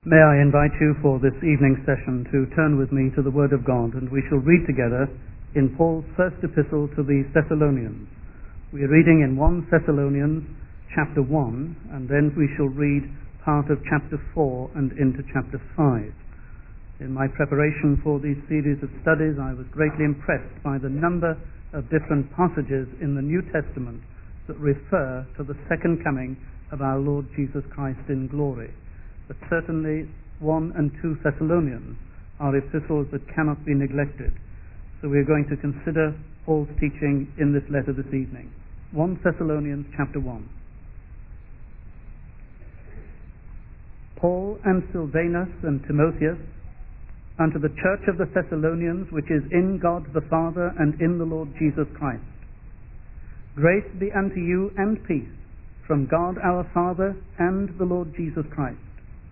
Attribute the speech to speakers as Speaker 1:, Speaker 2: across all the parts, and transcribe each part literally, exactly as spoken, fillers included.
Speaker 1: May I invite you for this evening session to turn with me to the Word of God, and we shall read together in Paul's first epistle to the Thessalonians. We are reading in First Thessalonians chapter one, and then we shall read part of chapter four and into chapter five. In my preparation for these series of studies, I was greatly impressed by the number of different passages in the New Testament that refer to the second coming of our Lord Jesus Christ in glory. But certainly First and Second Thessalonians are epistles that cannot be neglected. So we are going to consider Paul's teaching in this letter this evening. First Thessalonians chapter one. Paul and Silvanus and Timotheus, unto the church of the Thessalonians, which is in God the Father and in the Lord Jesus Christ. Grace be unto you and peace from God our Father and the Lord Jesus Christ.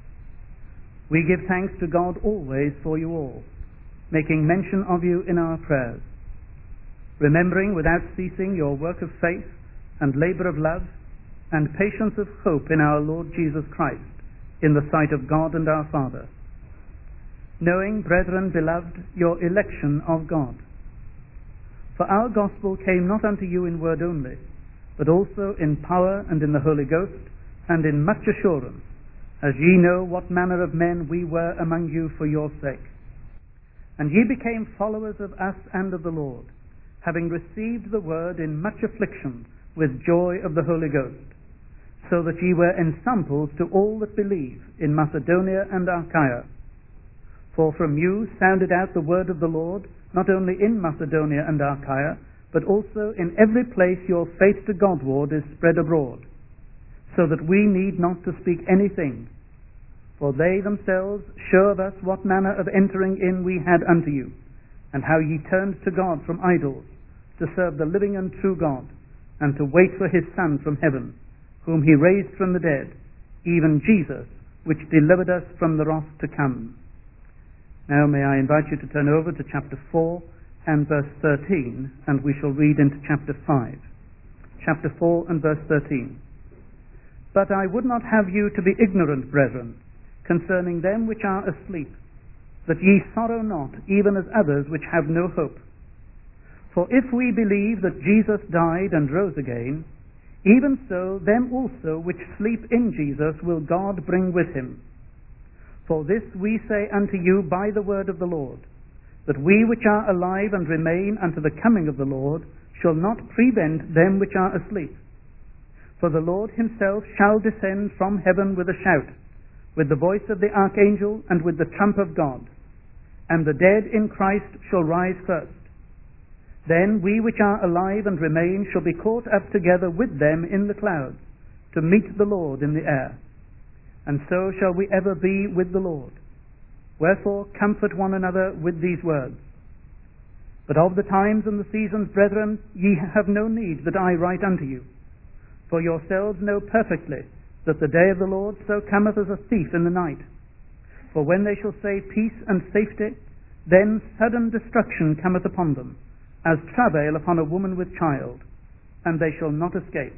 Speaker 1: We give thanks to God always for you all, making mention of you in our prayers, remembering without ceasing your work of faith and labor of love and patience of hope in our Lord Jesus Christ, in the sight of God and our Father. Knowing, brethren beloved, your election of God. For our gospel came not unto you in word only, but also in power and in the Holy Ghost, and in much assurance, as ye know what manner of men we were among you for your sake. And ye became followers of us and of the Lord, having received the word in much affliction with joy of the Holy Ghost, so that ye were ensamples to all that believe in Macedonia and Achaia. For from you sounded out the word of the Lord, not only in Macedonia and Achaia, but also in every place your faith to Godward is spread abroad, so that we need not to speak anything. For they themselves show of us what manner of entering in we had unto you, and how ye turned to God from idols, to serve the living and true God, and to wait for his Son from heaven, whom he raised from the dead, even Jesus, which delivered us from the wrath to come. Now may I invite you to turn over to chapter four and verse thirteen, and we shall read into chapter five. Chapter four and verse thirteen. But I would not have you to be ignorant, brethren, concerning them which are asleep, that ye sorrow not, even as others which have no hope. For if we believe that Jesus died and rose again, even so them also which sleep in Jesus will God bring with him. For this we say unto you by the word of the Lord, that we which are alive and remain unto the coming of the Lord shall not prevent them which are asleep. For the Lord himself shall descend from heaven with a shout, with the voice of the archangel, and with the trump of God. And the dead in Christ shall rise first. Then we which are alive and remain shall be caught up together with them in the clouds, to meet the Lord in the air. And so shall we ever be with the Lord. Wherefore comfort one another with these words. But of the times and the seasons, brethren, ye have no need that I write unto you. For yourselves know perfectly that the day of the Lord so cometh as a thief in the night. For when they shall say peace and safety, then sudden destruction cometh upon them, as travail upon a woman with child, and they shall not escape.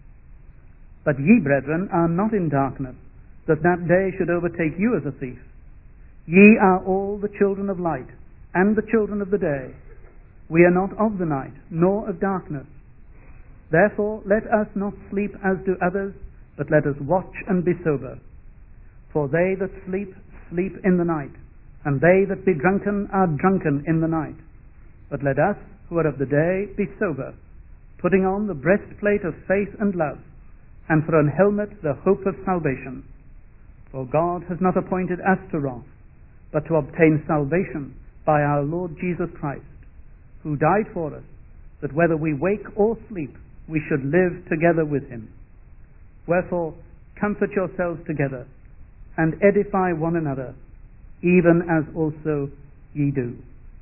Speaker 1: But ye, brethren, are not in darkness, that that day should overtake you as a thief. Ye are all the children of light, and the children of the day. We are not of the night, nor of darkness. Therefore let us not sleep as do others, but let us watch and be sober. For they that sleep, sleep in the night, and they that be drunken are drunken in the night. But let us, who are of the day, be sober, putting on the breastplate of faith and love, and for an helmet the hope of salvation. For God has not appointed us to wrath, but to obtain salvation by our Lord Jesus Christ, who died for us, that whether we wake or sleep, we should live together with him. Wherefore, comfort yourselves together, and edify one another, even as also ye do.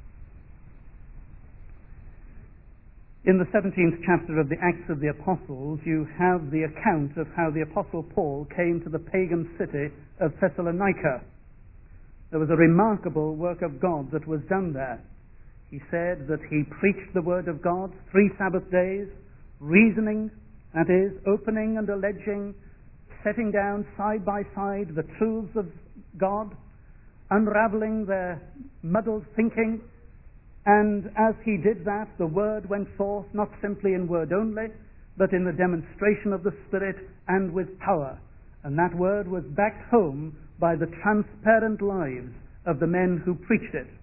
Speaker 1: In the seventeenth chapter of the Acts of the Apostles, you have the account of how the Apostle Paul came to the pagan city of Thessalonica. There was a remarkable work of God that was done there. He said that he preached the word of God three Sabbath days, reasoning, that is, opening and alleging, setting down side by side the truths of God, unraveling their muddled thinking. And as he did that, the word went forth not simply in word only, but in the demonstration of the Spirit and with power. And that word was backed home by the transparent lives of the men who preached it.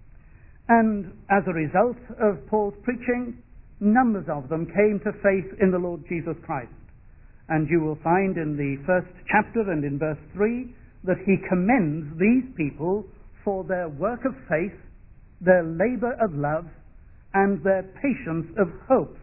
Speaker 1: And as a result of Paul's preaching, numbers of them came to faith in the Lord Jesus Christ. And you will find in the first chapter and in verse three that he commends these people for their work of faith, their labor of love, and their patience of hope.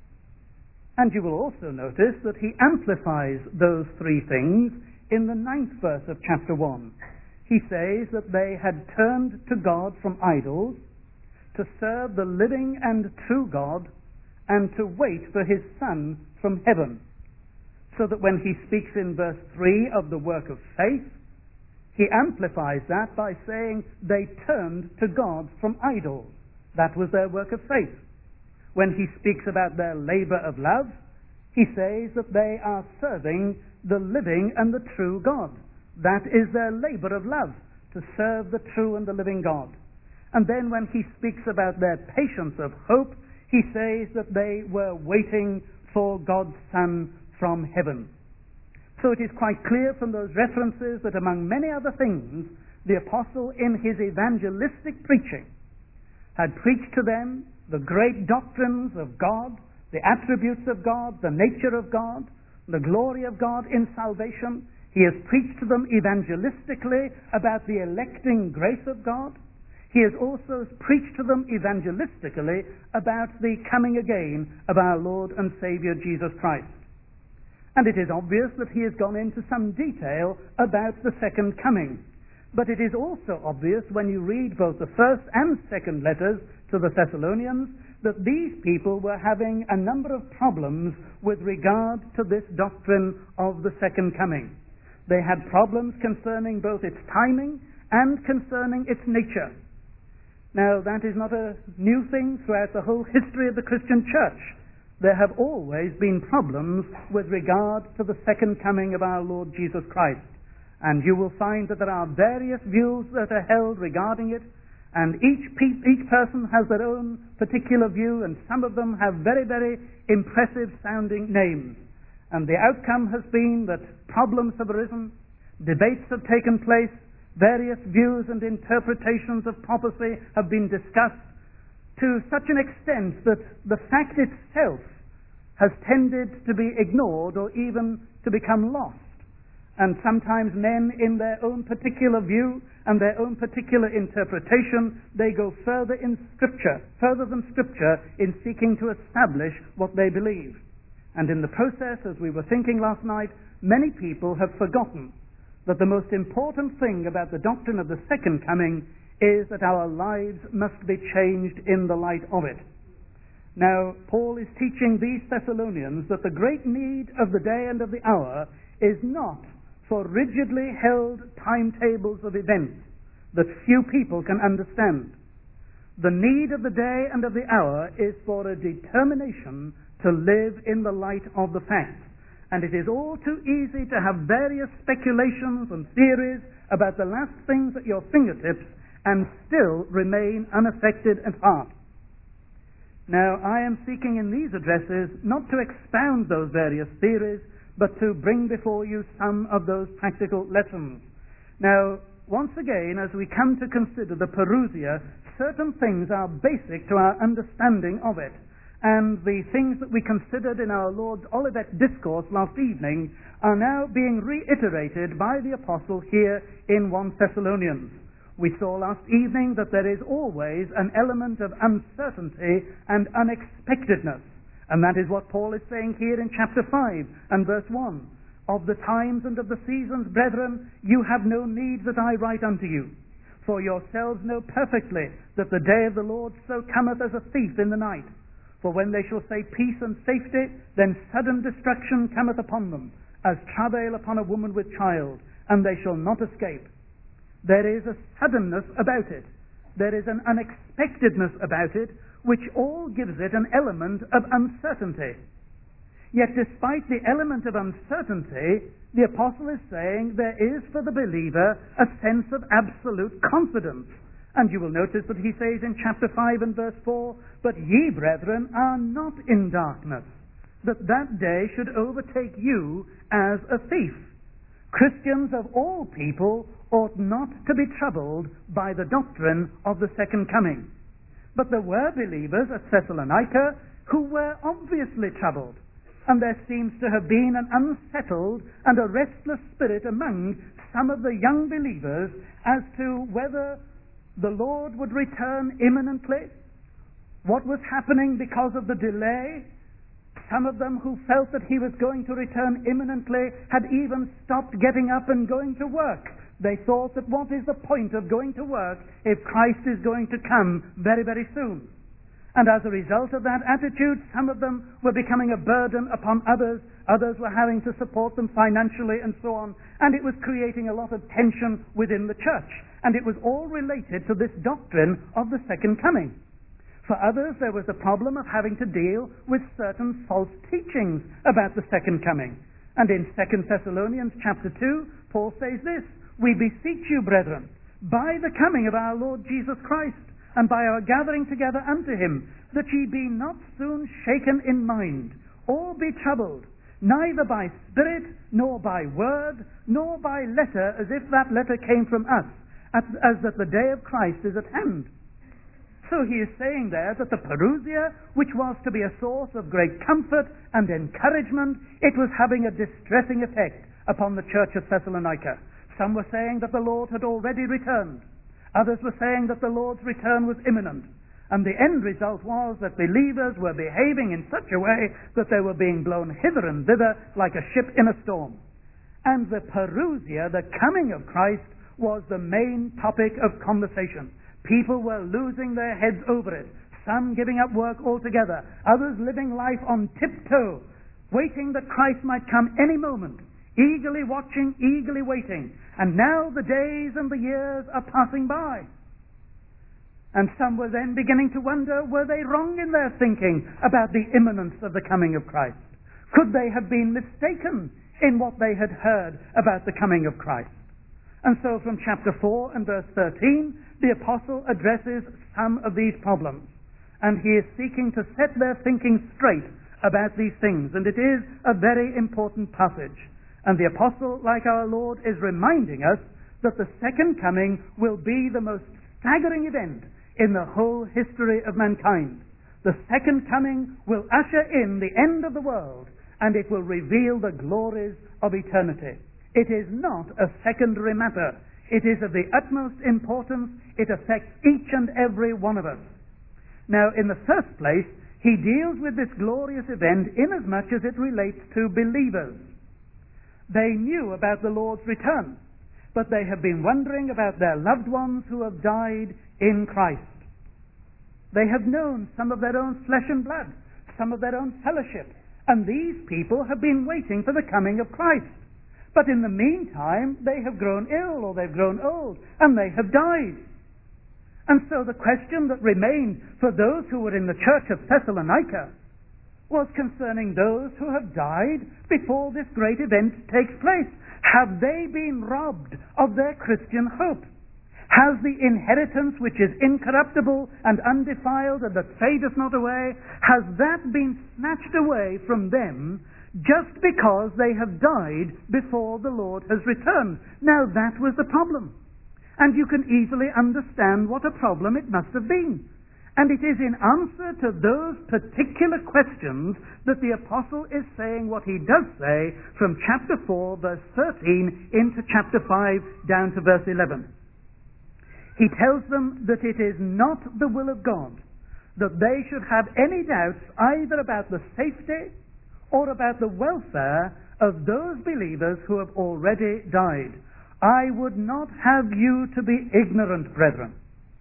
Speaker 1: And you will also notice that he amplifies those three things in the ninth verse of chapter one. He says that they had turned to God from idols to serve the living and true God and to wait for his Son from heaven. So that when he speaks in verse three of the work of faith, he amplifies that by saying they turned to God from idols. That was their work of faith. When he speaks about their labor of love, he says that they are serving the living and the true God. That is their labor of love, to serve the true and the living God. And then when he speaks about their patience of hope, he says that they were waiting for God's Son from heaven. So it is quite clear from those references that among many other things, the apostle in his evangelistic preaching had preached to them the great doctrines of God, the attributes of God, the nature of God, the glory of God in salvation. He has preached to them evangelistically about the electing grace of God. He has also preached to them evangelistically about the coming again of our Lord and Savior Jesus Christ. And it is obvious that he has gone into some detail about the second coming. But it is also obvious when you read both the first and second letters to the Thessalonians that these people were having a number of problems with regard to this doctrine of the second coming. They had problems concerning both its timing and concerning its nature. Now, that is not a new thing throughout the whole history of the Christian church. There have always been problems with regard to the second coming of our Lord Jesus Christ. And you will find that there are various views that are held regarding it, and each, pe- each person has their own particular view, and some of them have very, very impressive sounding names. And the outcome has been that problems have arisen, debates have taken place, various views and interpretations of prophecy have been discussed to such an extent that the fact itself has tended to be ignored or even to become lost. And sometimes men, in their own particular view and their own particular interpretation, they go further in Scripture, further than Scripture, in seeking to establish what they believe. And in the process, as we were thinking last night, many people have forgotten that the most important thing about the doctrine of the second coming is that our lives must be changed in the light of it. Now, Paul is teaching these Thessalonians that the great need of the day and of the hour is not for rigidly held timetables of events that few people can understand. The need of the day and of the hour is for a determination to live in the light of the facts. And it is all too easy to have various speculations and theories about the last things at your fingertips and still remain unaffected at heart. Now, I am seeking in these addresses not to expound those various theories, but to bring before you some of those practical lessons. Now, once again, as we come to consider the Parousia, certain things are basic to our understanding of it. And the things that we considered in our Lord's Olivet Discourse last evening are now being reiterated by the Apostle here in First Thessalonians. We saw last evening that there is always an element of uncertainty and unexpectedness. And that is what Paul is saying here in chapter five and verse one. Of the times and of the seasons, brethren, you have no need that I write unto you. For yourselves know perfectly that the day of the Lord so cometh as a thief in the night. For when they shall say peace and safety, then sudden destruction cometh upon them, as travail upon a woman with child, and they shall not escape. There is a suddenness about it. There is an unexpectedness about it, which all gives it an element of uncertainty. Yet despite the element of uncertainty, the apostle is saying there is for the believer a sense of absolute confidence. And you will notice that he says in chapter five and verse four, "But ye, brethren, are not in darkness, that that day should overtake you as a thief." Christians of all people ought not to be troubled by the doctrine of the second coming. But there were believers at Thessalonica who were obviously troubled, and there seems to have been an unsettled and a restless spirit among some of the young believers as to whether the Lord would return imminently, what was happening because of the delay. Some of them who felt that he was going to return imminently had even stopped getting up and going to work. They thought that what is the point of going to work if Christ is going to come very, very soon? And as a result of that attitude, some of them were becoming a burden upon others. Others were having to support them financially and so on. And it was creating a lot of tension within the church. And it was all related to this doctrine of the second coming. For others, there was the problem of having to deal with certain false teachings about the second coming. And in Second Thessalonians chapter two, Paul says this, "We beseech you, brethren, by the coming of our Lord Jesus Christ, and by our gathering together unto him, that ye be not soon shaken in mind, or be troubled, neither by spirit, nor by word, nor by letter, as if that letter came from us, as, as that the day of Christ is at hand." So he is saying there that the parousia, which was to be a source of great comfort and encouragement, it was having a distressing effect upon the church of Thessalonica. Some were saying that the Lord had already returned. Others were saying that the Lord's return was imminent. And the end result was that believers were behaving in such a way that they were being blown hither and thither like a ship in a storm. And the parousia, the coming of Christ, was the main topic of conversation. People were losing their heads over it. Some giving up work altogether. Others living life on tiptoe, waiting that Christ might come any moment. Eagerly watching, eagerly waiting. And now the days and the years are passing by. And some were then beginning to wonder, were they wrong in their thinking about the imminence of the coming of Christ? Could they have been mistaken in what they had heard about the coming of Christ? And so from chapter four and verse thirteen, the apostle addresses some of these problems. And he is seeking to set their thinking straight about these things. And it is a very important passage. And the apostle, like our Lord, is reminding us that the second coming will be the most staggering event in the whole history of mankind. The second coming will usher in the end of the world, and it will reveal the glories of eternity. It is not a secondary matter. It is of the utmost importance. It affects each and every one of us. Now, in the first place, he deals with this glorious event inasmuch as it relates to believers. They knew about the Lord's return, but they have been wondering about their loved ones who have died in Christ. They have known some of their own flesh and blood, some of their own fellowship, and these people have been waiting for the coming of Christ. But in the meantime, they have grown ill, or they've grown old, and they have died. And so the question that remained for those who were in the church of Thessalonica was concerning those who have died before this great event takes place. Have they been robbed of their Christian hope? Has the inheritance which is incorruptible and undefiled and that fadeth not away, has that been snatched away from them just because they have died before the Lord has returned? Now that was the problem. And you can easily understand what a problem it must have been. And it is in answer to those particular questions that the apostle is saying what he does say from chapter four, verse thirteen, into chapter five, down to verse eleven. He tells them that it is not the will of God that they should have any doubts either about the safety or about the welfare of those believers who have already died. I would not have you to be ignorant, brethren.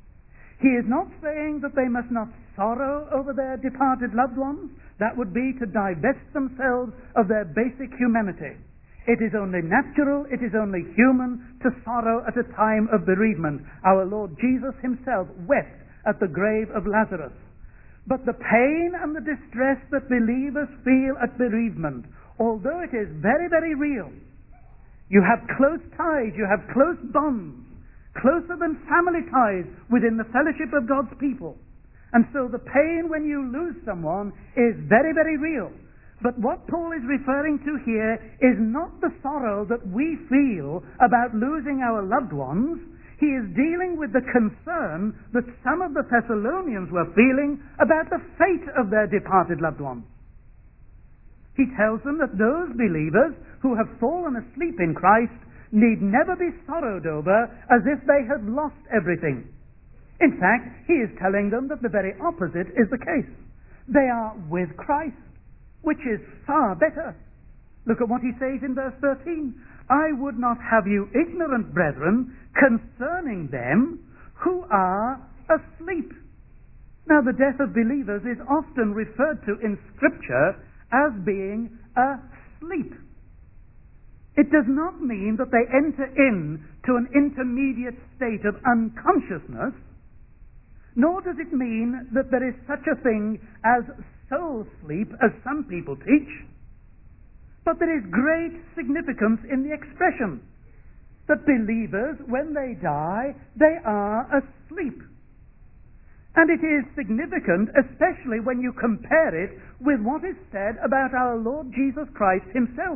Speaker 1: He is not saying that they must not sorrow over their departed loved ones. That would be to divest themselves of their basic humanity. It is only natural, it is only human to sorrow at a time of bereavement. Our Lord Jesus himself wept at the grave of Lazarus. But the pain and the distress that believers feel at bereavement, although it is very, very real, you have close ties, you have close bonds, closer than family ties within the fellowship of God's people. And so the pain when you lose someone is very, very real. But what Paul is referring to here is not the sorrow that we feel about losing our loved ones. He is dealing with the concern that some of the Thessalonians were feeling about the fate of their departed loved ones. He tells them that those believers who have fallen asleep in Christ need never be sorrowed over as if they had lost everything. In fact, he is telling them that the very opposite is the case. They are with Christ, which is far better. Look at what he says in verse thirteen. I would not have you ignorant, brethren, concerning them who are asleep. Now, the death of believers is often referred to in Scripture as being asleep. It does not mean that they enter in to an intermediate state of unconsciousness, nor does it mean that there is such a thing as soul sleep, as some people teach. But there is great significance in the expression that believers, when they die, they are asleep. And it is significant, especially when you compare it with what is said about our Lord Jesus Christ himself.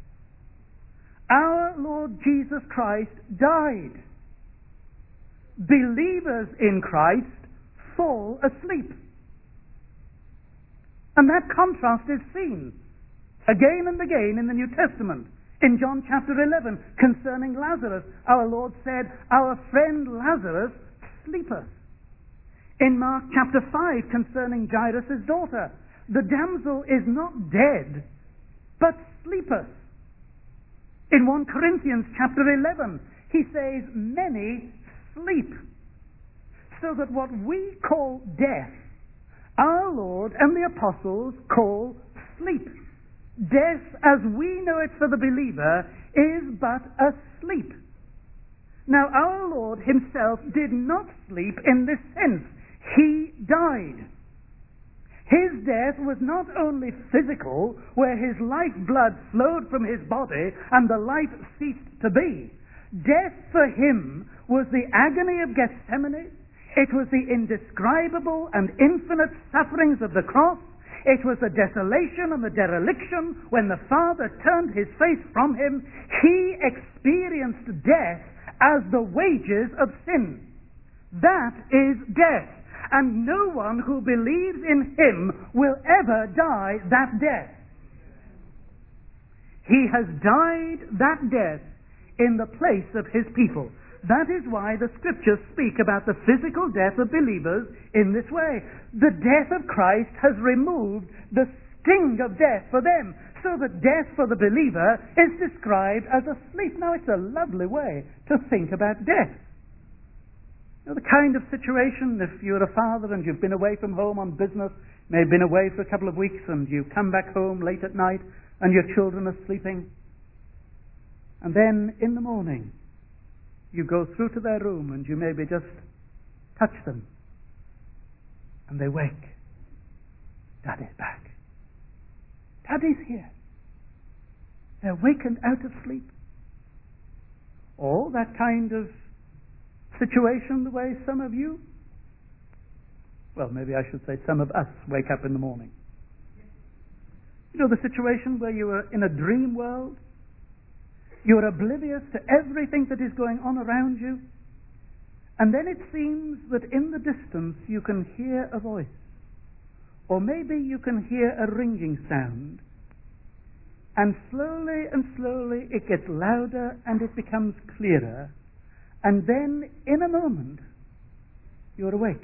Speaker 1: Our Lord Jesus Christ died. Believers in Christ fall asleep. And that contrast is seen again and again in the New Testament. In John chapter eleven, concerning Lazarus, our Lord said, our friend Lazarus sleepeth. In Mark chapter five, concerning Jairus' daughter, the damsel is not dead, but sleepeth. In First Corinthians chapter eleven, he says, many sleep. So that what we call death, our Lord and the apostles call sleep. Death, as we know it for the believer, is but a sleep. Now, our Lord himself did not sleep in this sense. He died. His death was not only physical, where his lifeblood flowed from his body and the life ceased to be. Death for him was the agony of Gethsemane. It was the indescribable and infinite sufferings of the cross. It was the desolation and the dereliction when the Father turned his face from him. He experienced death as the wages of sin. That is death. And no one who believes in him will ever die that death. He has died that death in the place of his people. That is why the Scriptures speak about the physical death of believers in this way. The death of Christ has removed the sting of death for them, so that death for the believer is described as a sleep. Now, it's a lovely way to think about death. You know, the kind of situation, if you're a father and you've been away from home on business, may have been away for a couple of weeks, and you come back home late at night and your children are sleeping, and then in the morning you go through to their room and you maybe just touch them and they wake. Daddy's back. Daddy's here. They're wakened out of sleep. Or that kind of situation, the way some of you, well, maybe I should say some of us wake up in the morning. You know, the situation where you are in a dream world, you are oblivious to everything that is going on around you, and then it seems that in the distance you can hear a voice, or maybe you can hear a ringing sound, and slowly and slowly it gets louder and it becomes clearer, and then in a moment you're awake.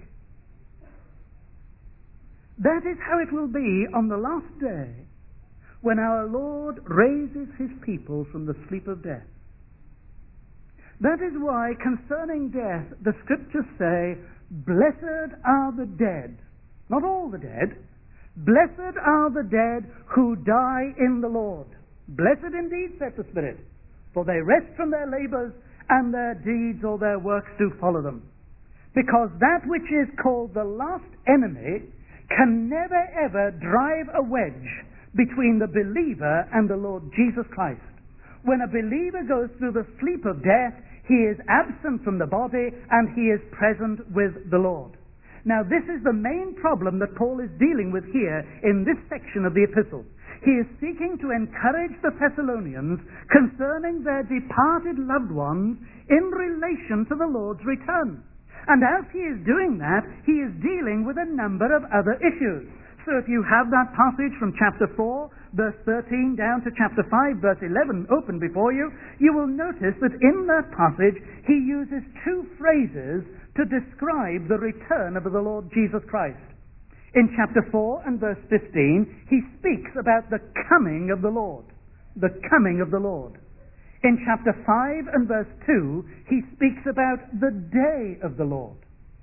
Speaker 1: That is how it will be on the last day, when our Lord raises his people from the sleep of death. That is why, concerning death, the Scriptures say, blessed are the dead, not all the dead, blessed are the dead who die in the Lord. Blessed indeed, said the Spirit, for they rest from their labors, and their deeds or their works do follow them. Because that which is called the last enemy can never ever drive a wedge between the believer and the Lord Jesus Christ. When a believer goes through the sleep of death, he is absent from the body and he is present with the Lord. Now, this is the main problem that Paul is dealing with here in this section of the epistle. He is seeking to encourage the Thessalonians concerning their departed loved ones in relation to the Lord's return. And as he is doing that, he is dealing with a number of other issues. So if you have that passage from chapter four, verse thirteen, down to chapter five, verse eleven, open before you, you will notice that in that passage he uses two phrases to describe the return of the Lord Jesus Christ. In chapter four and verse fifteen, he speaks about the coming of the Lord. The coming of the Lord. In chapter five and verse two, he speaks about the day of the Lord.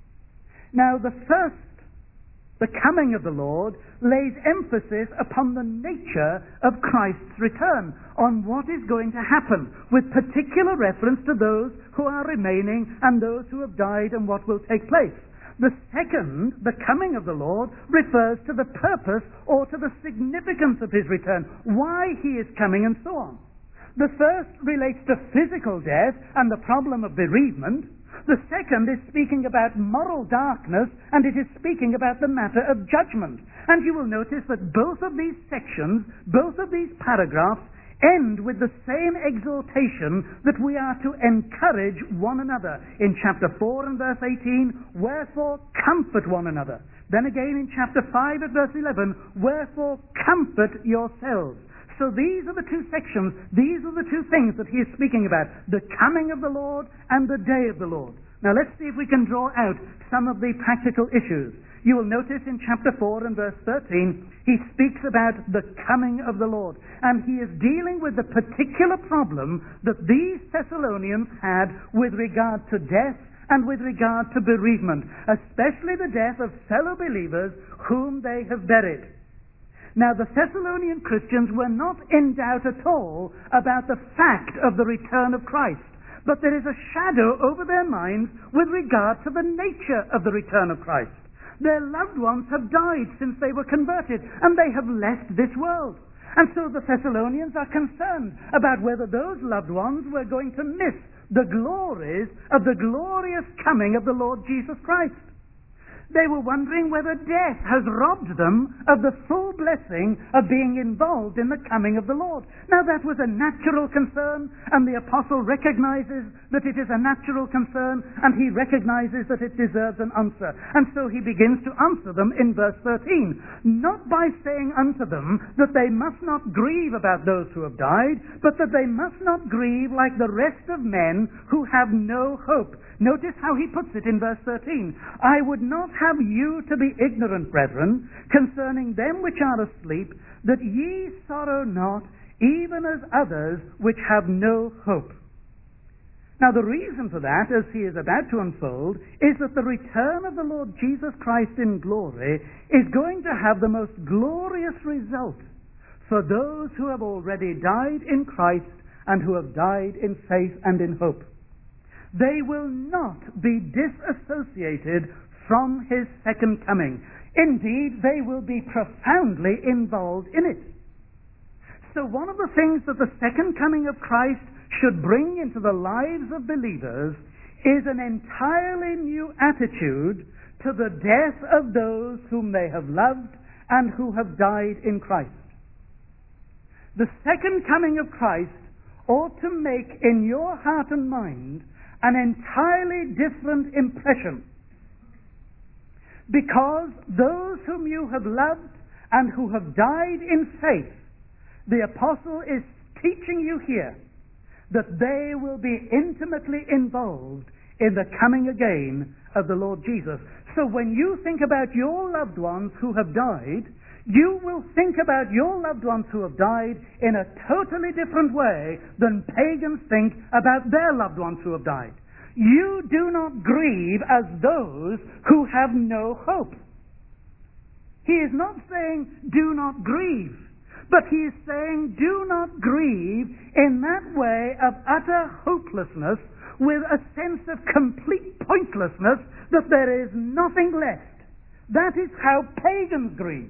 Speaker 1: Now, the first, the coming of the Lord, lays emphasis upon the nature of Christ's return, on what is going to happen, with particular reference to those who are remaining and those who have died and what will take place. The second, the coming of the Lord, refers to the purpose or to the significance of his return, why he is coming and so on. The first relates to physical death and the problem of bereavement. The second is speaking about moral darkness, and it is speaking about the matter of judgment. And you will notice that both of these sections, both of these paragraphs, end with the same exhortation that we are to encourage one another. In chapter four and verse eighteen, wherefore comfort one another. Then again in chapter five and verse eleven, wherefore comfort yourselves. So these are the two sections, these are the two things that he is speaking about, the coming of the Lord and the day of the Lord. Now let's see if we can draw out some of the practical issues. You will notice in chapter four and verse thirteen, he speaks about the coming of the Lord. And he is dealing with the particular problem that these Thessalonians had with regard to death and with regard to bereavement, especially the death of fellow believers whom they have buried. Now, the Thessalonian Christians were not in doubt at all about the fact of the return of Christ, but there is a shadow over their minds with regard to the nature of the return of Christ. Their loved ones have died since they were converted, and they have left this world. And so the Thessalonians are concerned about whether those loved ones were going to miss the glories of the glorious coming of the Lord Jesus Christ. They were wondering whether death has robbed them of the full blessing of being involved in the coming of the Lord. Now that was a natural concern, and the apostle recognizes that it is a natural concern, and he recognizes that it deserves an answer. And so he begins to answer them in verse thirteen, not by saying unto them that they must not grieve about those who have died, but that they must not grieve like the rest of men who have no hope. Notice how he puts it in verse thirteen. I would not have you to be ignorant, brethren, concerning them which are asleep, that ye sorrow not, even as others which have no hope. Now the reason for that, as he is about to unfold, is that the return of the Lord Jesus Christ in glory is going to have the most glorious result for those who have already died in Christ and who have died in faith and in hope. They will not be disassociated from his second coming. Indeed, they will be profoundly involved in it. So one of the things that the second coming of Christ should bring into the lives of believers is an entirely new attitude to the death of those whom they have loved and who have died in Christ. The second coming of Christ ought to make in your heart and mind an entirely different impression, because those whom you have loved and who have died in faith, the apostle is teaching you here that they will be intimately involved in the coming again of the Lord Jesus. So when you think about your loved ones who have died, you will think about your loved ones who have died in a totally different way than pagans think about their loved ones who have died. You do not grieve as those who have no hope. He is not saying, do not grieve, but he is saying, do not grieve in that way of utter hopelessness, with a sense of complete pointlessness, that there is nothing left. That is how pagans grieve.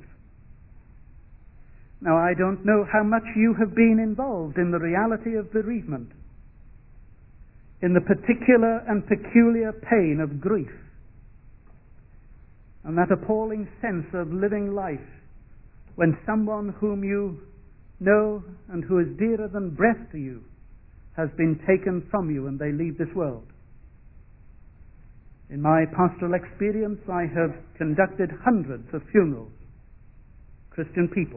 Speaker 1: Now, I don't know how much you have been involved in the reality of bereavement, in the particular and peculiar pain of grief, and that appalling sense of living life when someone whom you know and who is dearer than breath to you has been taken from you and they leave this world. In my pastoral experience, I have conducted hundreds of funerals, Christian people.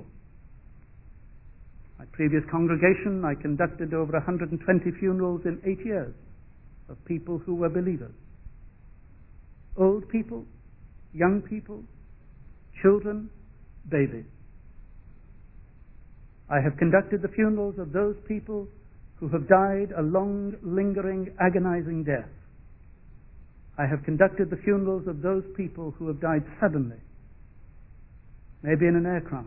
Speaker 1: My previous congregation, I conducted over one hundred twenty funerals in eight years of people who were believers. Old people, young people, children, babies. I have conducted the funerals of those people who have died a long, lingering, agonizing death. I have conducted the funerals of those people who have died suddenly, maybe in an air crash.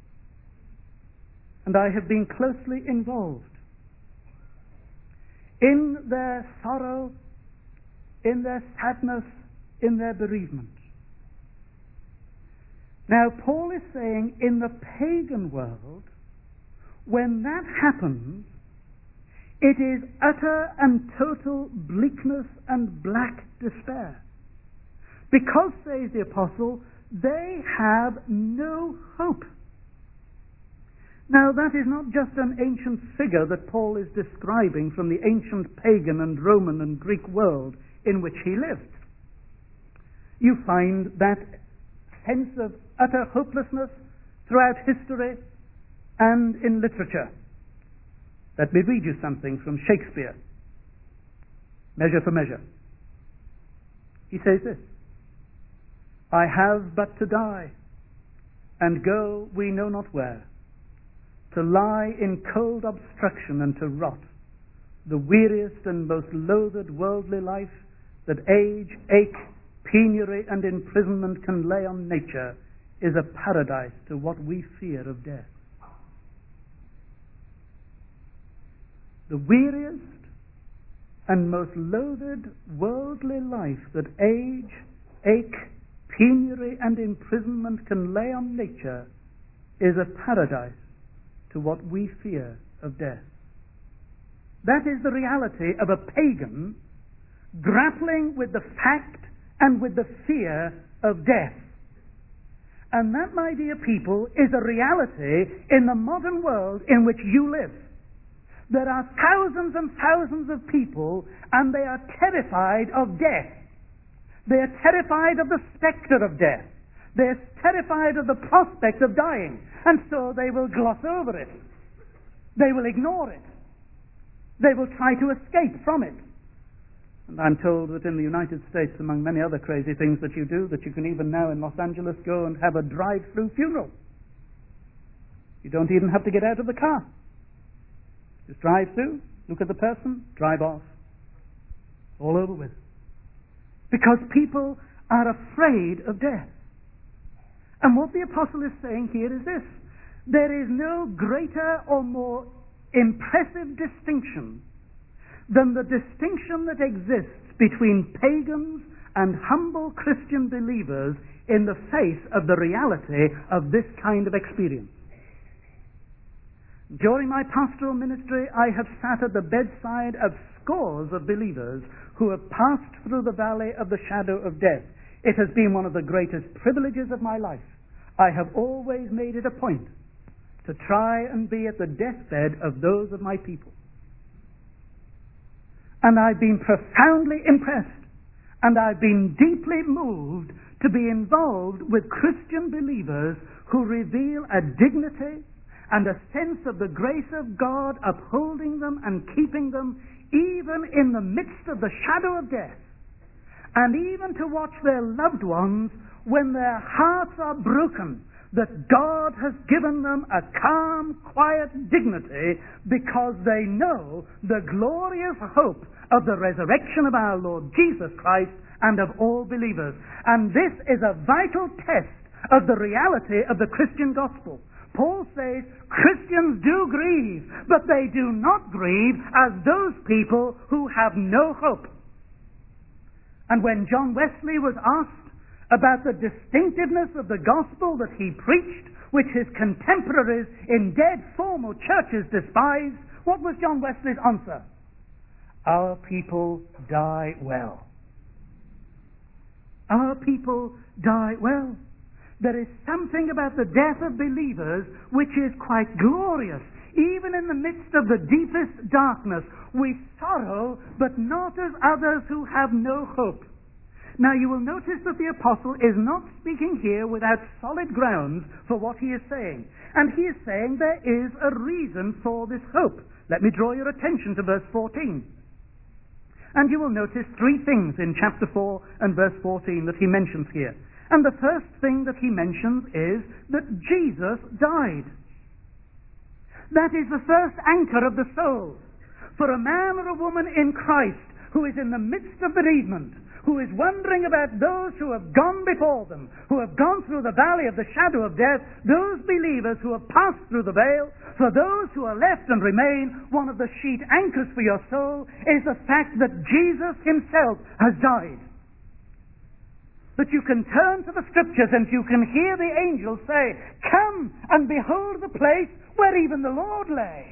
Speaker 1: And I have been closely involved in their sorrow, in their sadness, in their bereavement. Now, Paul is saying in the pagan world, when that happens, it is utter and total bleakness and black despair. Because, says the apostle, they have no hope. Now, that is not just an ancient figure that Paul is describing from the ancient pagan and Roman and Greek world in which he lived. You find that sense of utter hopelessness throughout history and in literature. Let me read you something from Shakespeare, Measure for Measure. He says this: I have but to die, and go we know not where, to lie in cold obstruction and to rot, the weariest and most loathed worldly life that age, ache, penury, and imprisonment can lay on nature is a paradise to what we fear of death. The weariest and most loathed worldly life that age, ache, penury, and imprisonment can lay on nature is a paradise to what we fear of death. That is the reality of a pagan grappling with the fact and with the fear of death. And that, my dear people, is a reality in the modern world in which you live. There are thousands and thousands of people, and they are terrified of death. They are terrified of the spectre of death. They are terrified of the prospect of dying, and so they will gloss over it. They will ignore it. They will try to escape from it. And I'm told that in the United States, among many other crazy things that you do, that you can even now in Los Angeles go and have a drive-through funeral. You don't even have to get out of the car. Just drive through, look at the person, drive off. All over with. Because people are afraid of death. And what the apostle is saying here is this: there is no greater or more impressive distinction than the distinction that exists between pagans and humble Christian believers in the face of the reality of this kind of experience. During my pastoral ministry, I have sat at the bedside of scores of believers who have passed through the valley of the shadow of death. It has been one of the greatest privileges of my life. I have always made it a point to try and be at the deathbed of those of my people. And I've been profoundly impressed, and I've been deeply moved to be involved with Christian believers who reveal a dignity and a sense of the grace of God upholding them and keeping them even in the midst of the shadow of death, and even to watch their loved ones when their hearts are broken, that God has given them a calm, quiet dignity because they know the glorious hope of the resurrection of our Lord Jesus Christ and of all believers. And this is a vital test of the reality of the Christian gospel. Paul says Christians do grieve, but they do not grieve as those people who have no hope. And when John Wesley was asked about the distinctiveness of the gospel that he preached, which his contemporaries in dead formal churches despised, what was John Wesley's answer? Our people die well. Our people die well. There is something about the death of believers which is quite glorious. Even in the midst of the deepest darkness, we sorrow, but not as others who have no hope. Now you will notice that the apostle is not speaking here without solid grounds for what he is saying. And he is saying there is a reason for this hope. Let me draw your attention to verse fourteen. And you will notice three things in chapter four and verse fourteen that he mentions here. And the first thing that he mentions is that Jesus died. That is the first anchor of the soul. For a man or a woman in Christ who is in the midst of bereavement, who is wondering about those who have gone before them, who have gone through the valley of the shadow of death, those believers who have passed through the veil, for those who are left and remain, one of the sheet anchors for your soul is the fact that Jesus himself has died. That you can turn to the scriptures and you can hear the angels say, "Come and behold the place where even the Lord lay."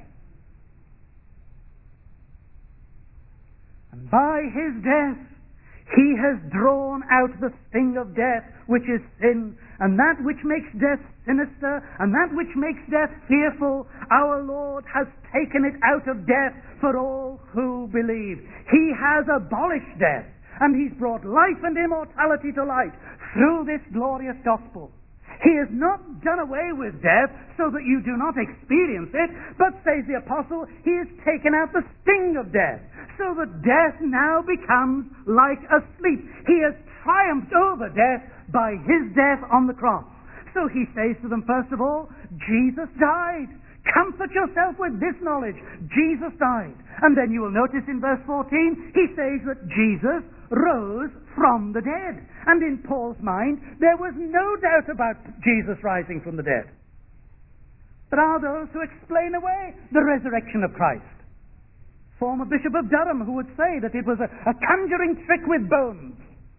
Speaker 1: And by his death, he has drawn out the sting of death, which is sin, and that which makes death sinister, and that which makes death fearful. Our Lord has taken it out of death for all who believe. He has abolished death, and he's brought life and immortality to light through this glorious gospel. He has not done away with death so that you do not experience it, but, says the apostle, he has taken out the sting of death, so that death now becomes like a sleep. He has triumphed over death by his death on the cross. So he says to them, first of all, Jesus died. Comfort yourself with this knowledge. Jesus died. And then you will notice in verse fourteen, he says that Jesus rose from the dead. And in Paul's mind, there was no doubt about Jesus rising from the dead. There are those who explain away the resurrection of Christ. Former Bishop of Durham, who would say that it was a, a conjuring trick with bones.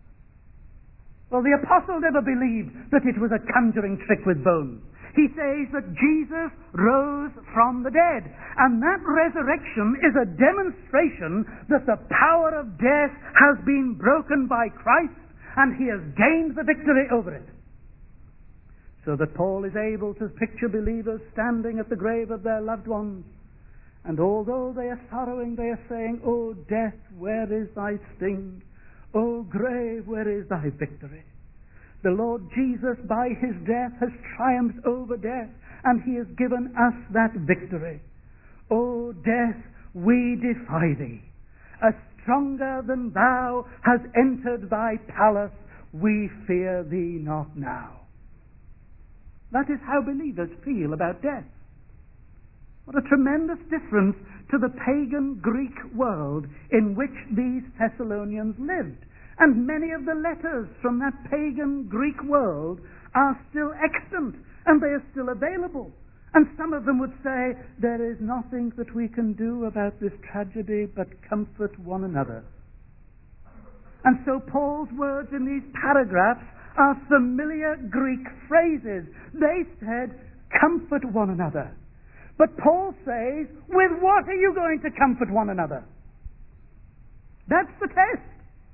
Speaker 1: Well, the apostle never believed that it was a conjuring trick with bones. He says that Jesus rose from the dead. And that resurrection is a demonstration that the power of death has been broken by Christ, and he has gained the victory over it. So that Paul is able to picture believers standing at the grave of their loved ones. And although they are sorrowing, they are saying, "O death, where is thy sting? O grave, where is thy victory?" The Lord Jesus, by his death, has triumphed over death, and he has given us that victory. O death, we defy thee. A stronger than thou has entered thy palace. We fear thee not now. That is how believers feel about death. What a tremendous difference to the pagan Greek world in which these Thessalonians lived. And many of the letters from that pagan Greek world are still extant, and they are still available. And some of them would say, there is nothing that we can do about this tragedy but comfort one another. And so Paul's words in these paragraphs are familiar Greek phrases. They said, comfort one another. But Paul says, with what are you going to comfort one another? That's the test.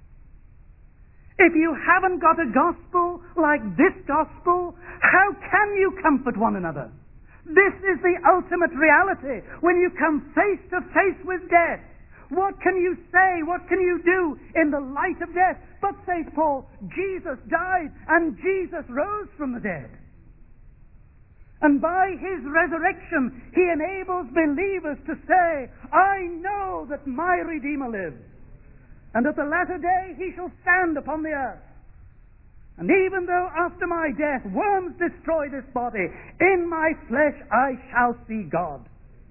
Speaker 1: If you haven't got a gospel like this gospel, how can you comfort one another? This is the ultimate reality. When you come face to face with death, what can you say? What can you do in the light of death? But, says Paul, Jesus died and Jesus rose from the dead. And by his resurrection, he enables believers to say, I know that my Redeemer lives, and at the latter day he shall stand upon the earth. And even though after my death worms destroy this body, in my flesh I shall see God.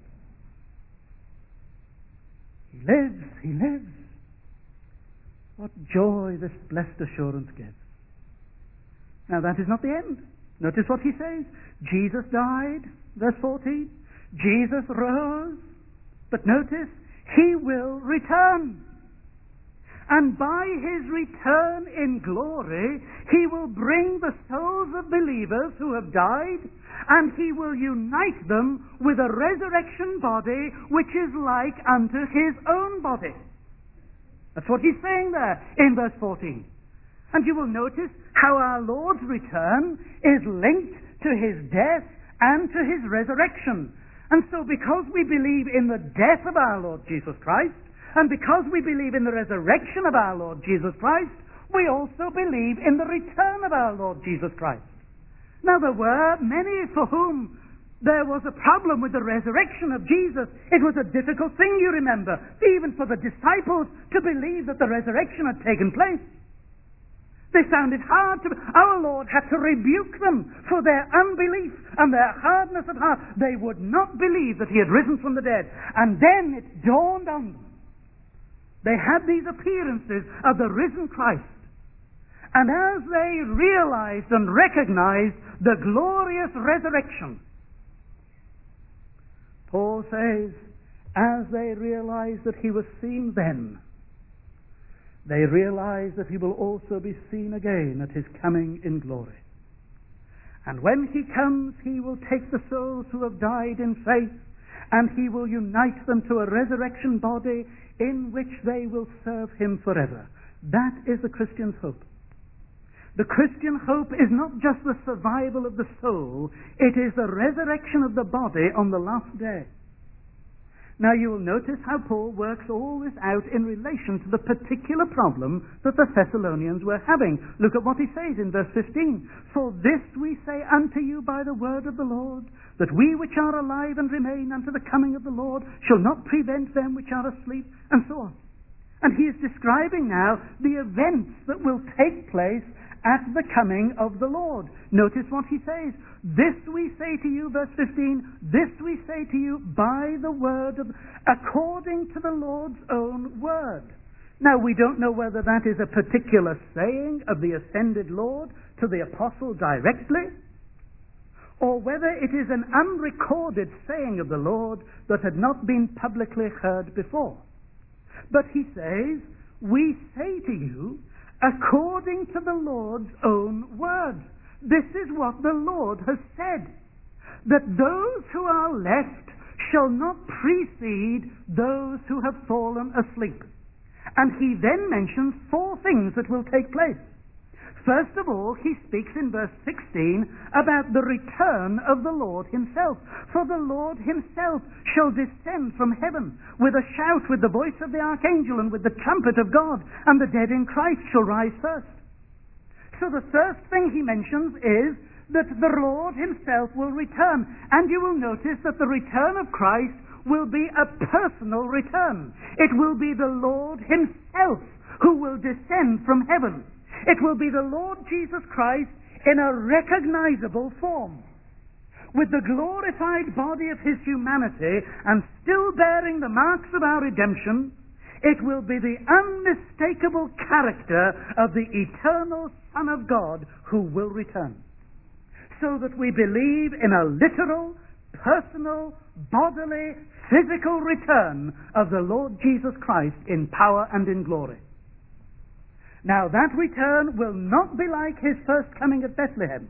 Speaker 1: He lives, he lives. What joy this blessed assurance gives. Now that is not the end. Notice what he says. Jesus died, verse fourteen. Jesus rose. But notice, he will return. And by his return in glory, he will bring the souls of believers who have died, and he will unite them with a resurrection body which is like unto his own body. That's what he's saying there in verse fourteen. And you will notice how our Lord's return is linked to his death and to his resurrection. And so because we believe in the death of our Lord Jesus Christ, and because we believe in the resurrection of our Lord Jesus Christ, we also believe in the return of our Lord Jesus Christ. Now there were many for whom there was a problem with the resurrection of Jesus. It was a difficult thing, you remember, even for the disciples to believe that the resurrection had taken place. They found it hard to... Our Lord had to rebuke them for their unbelief and their hardness of heart. They would not believe that he had risen from the dead. And then it dawned on them. They had these appearances of the risen Christ. And as they realized and recognized the glorious resurrection, Paul says, as they realized that he was seen then, they realize that he will also be seen again at his coming in glory. And when he comes, he will take the souls who have died in faith, and he will unite them to a resurrection body in which they will serve him forever. That is the Christian's hope. The Christian hope is not just the survival of the soul, it is the resurrection of the body on the last day. Now you will notice how Paul works all this out in relation to the particular problem that the Thessalonians were having. Look at what he says in verse fifteen. For this we say unto you by the word of the Lord, that we which are alive and remain unto the coming of the Lord shall not prevent them which are asleep, and so on. And he is describing now the events that will take place at the coming of the Lord. Notice what he says. This we say to you, verse fifteen, this we say to you by the word of, according to the Lord's own word. Now we don't know whether that is a particular saying of the ascended Lord to the apostle directly, or whether it is an unrecorded saying of the Lord that had not been publicly heard before. But he says, we say to you, according to the Lord's own word. This is what the Lord has said, that those who are left shall not precede those who have fallen asleep. And he then mentions four things that will take place. First of all, he speaks in verse sixteen about the return of the Lord himself. For the Lord himself shall descend from heaven with a shout, with the voice of the archangel, and with the trumpet of God, and the dead in Christ shall rise first. So the first thing he mentions is that the Lord himself will return. And you will notice that the return of Christ will be a personal return. It will be the Lord himself who will descend from heaven. It will be the Lord Jesus Christ in a recognizable form, with the glorified body of his humanity and still bearing the marks of our redemption. It will be the unmistakable character of the eternal Son of God who will return. So that we believe in a literal, personal, bodily, physical return of the Lord Jesus Christ in power and in glory. Now that return will not be like his first coming at Bethlehem.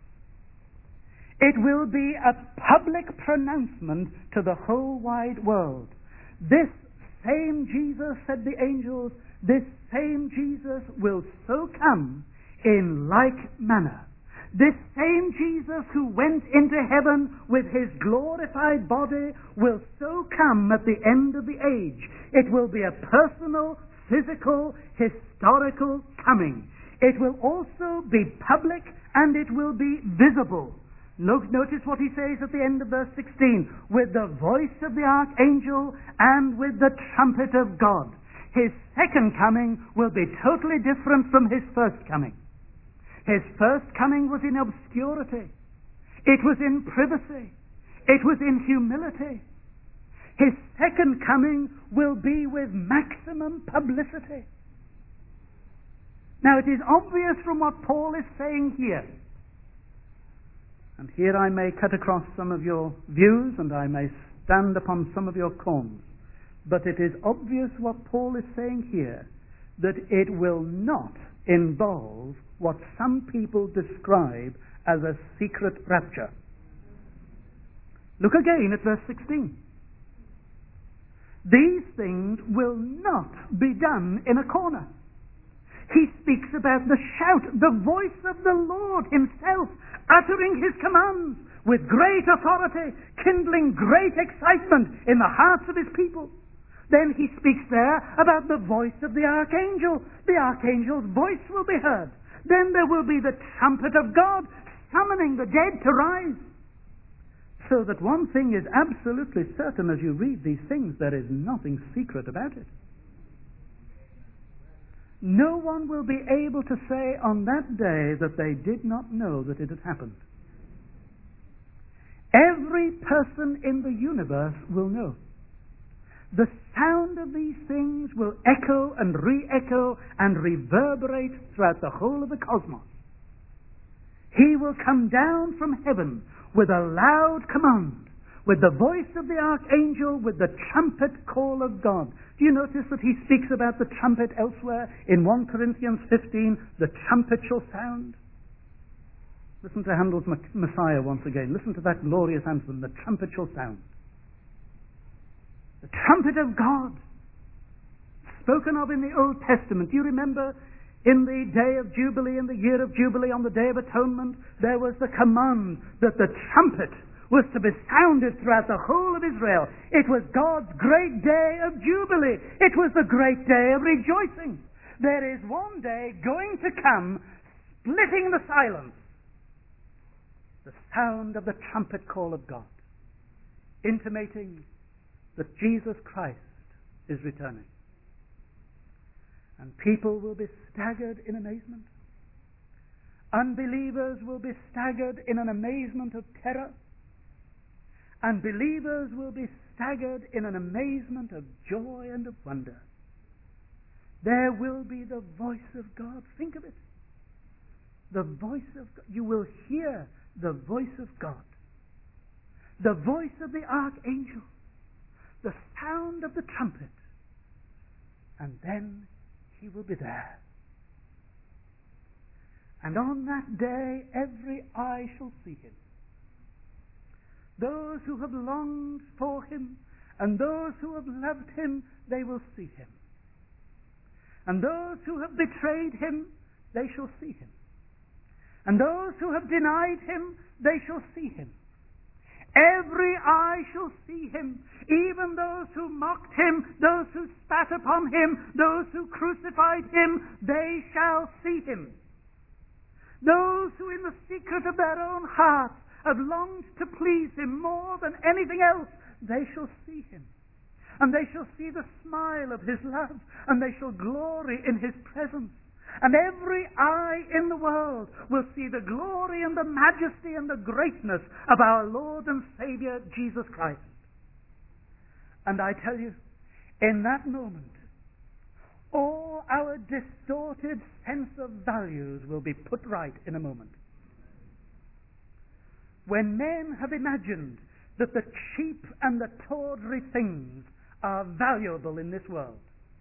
Speaker 1: It will be a public pronouncement to the whole wide world. This same Jesus, said the angels, this same Jesus will so come in like manner. This same Jesus who went into heaven with his glorified body will so come at the end of the age. It will be a personal, physical, historical coming. It will also be public and it will be visible. Notice what he says at the end of verse sixteen. With the voice of the archangel and with the trumpet of God. His second coming will be totally different from his first coming. His first coming was in obscurity. It was in privacy. It was in humility. His second coming will be with maximum publicity. Now it is obvious from what Paul is saying here, and here I may cut across some of your views and I may stand upon some of your corns, but it is obvious what Paul is saying here, that it will not involve what some people describe as a secret rapture. Look again at verse sixteen. These things will not be done in a corner. He speaks about the shout, the voice of the Lord himself, uttering his commands with great authority, kindling great excitement in the hearts of his people. Then he speaks there about the voice of the archangel. The archangel's voice will be heard. Then there will be the trumpet of God summoning the dead to rise. So that one thing is absolutely certain as you read these things, there is nothing secret about it. No one will be able to say on that day that they did not know that it had happened. Every person in the universe will know. The sound of these things will echo and re-echo and reverberate throughout the whole of the cosmos. He will come down from heaven with a loud command, with the voice of the archangel, with the trumpet call of God. Do you notice that he speaks about the trumpet elsewhere? In First Corinthians fifteen, the trumpet shall sound. Listen to Handel's Messiah once again. Listen to that glorious anthem, the trumpet shall sound. The trumpet of God, spoken of in the Old Testament. Do you remember in the day of Jubilee, in the year of Jubilee, on the Day of Atonement, there was the command that the trumpet was to be sounded throughout the whole of Israel. It was God's great day of Jubilee. It was the great day of rejoicing. There is one day going to come, splitting the silence, the sound of the trumpet call of God, intimating that Jesus Christ is returning. And people will be staggered in amazement. Unbelievers will be staggered in an amazement of terror. And believers will be staggered in an amazement of joy and of wonder. There will be the voice of God. Think of it. The voice of God. You will hear the voice of God. The voice of the archangel. The sound of the trumpet. And then he will be there. And on that day every eye shall see him. Those who have longed for him and those who have loved him, they will see him. And those who have betrayed him, they shall see him. And those who have denied him, they shall see him. Every eye shall see him, even those who mocked him, those who spat upon him, those who crucified him, they shall see him. Those who in the secret of their own hearts have longed to please him more than anything else, they shall see him. And they shall see the smile of his love, and they shall glory in his presence. And every eye in the world will see the glory and the majesty and the greatness of our Lord and Saviour, Jesus Christ. And I tell you, in that moment, all our distorted sense of values will be put right in a moment. When men have imagined that the cheap and the tawdry things are valuable in this world,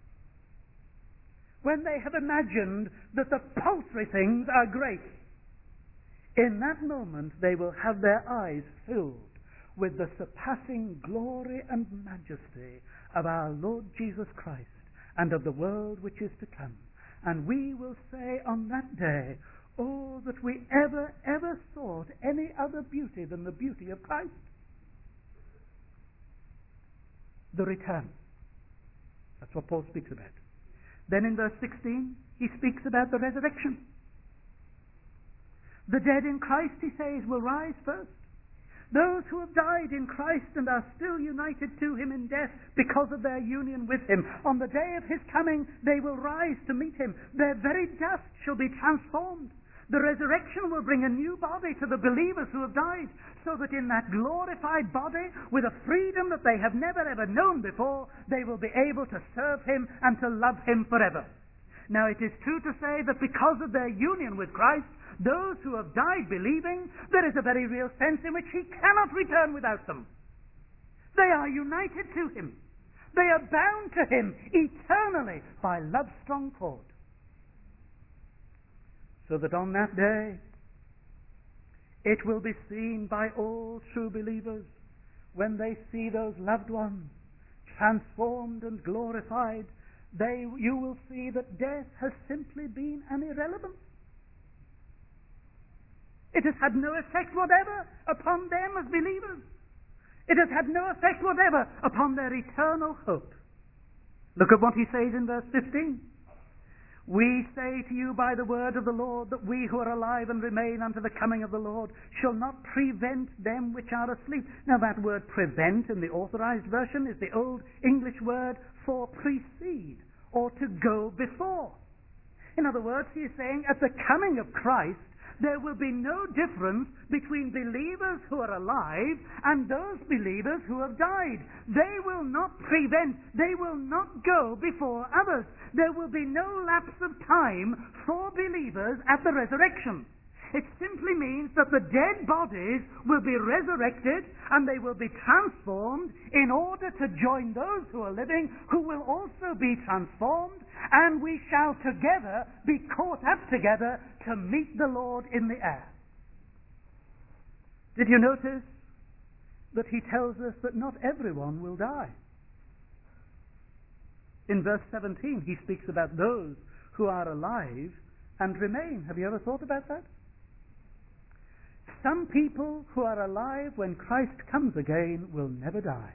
Speaker 1: when they have imagined that the paltry things are great, in that moment they will have their eyes filled with the surpassing glory and majesty of our Lord Jesus Christ and of the world which is to come. And we will say on that day, oh, that we ever, ever sought any other beauty than the beauty of Christ. The return. That's what Paul speaks about. Then in verse sixteen, he speaks about the resurrection. The dead in Christ, he says, will rise first. Those who have died in Christ and are still united to him in death because of their union with him, on the day of his coming, they will rise to meet him. Their very dust shall be transformed. The resurrection will bring a new body to the believers who have died, so that in that glorified body, with a freedom that they have never ever known before, they will be able to serve him and to love him forever. Now it is true to say that because of their union with Christ, those who have died believing, there is a very real sense in which he cannot return without them. They are united to him. They are bound to him eternally by love's strong cord. So that on that day, it will be seen by all true believers when they see those loved ones transformed and glorified. They, you will see that death has simply been an irrelevance. It has had no effect whatever upon them as believers. It has had no effect whatever upon their eternal hope. Look at what he says in verse fifteen. We say to you by the word of the Lord that we who are alive and remain unto the coming of the Lord shall not prevent them which are asleep. Now that word prevent in the authorized version is the old English word for precede or to go before. In other words, he is saying at the coming of Christ, there will be no difference between believers who are alive and those believers who have died. They will not prevent, they will not go before others. There will be no lapse of time for believers at the resurrection. It simply means that the dead bodies will be resurrected and they will be transformed in order to join those who are living, who will also be transformed, and we shall together be caught up together to meet the Lord in the air. Did you notice that he tells us that not everyone will die? In verse seventeen, he speaks about those who are alive and remain. Have you ever thought about that? Some people who are alive when Christ comes again will never die.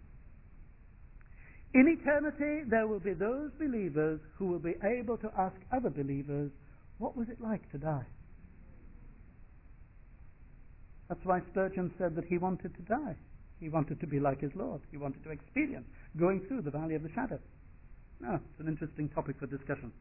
Speaker 1: In eternity, there will be those believers who will be able to ask other believers, what was it like to die? That's why Spurgeon said that he wanted to die. He wanted to be like his Lord. He wanted to experience going through the valley of the shadow. Now, it's an interesting topic for discussion.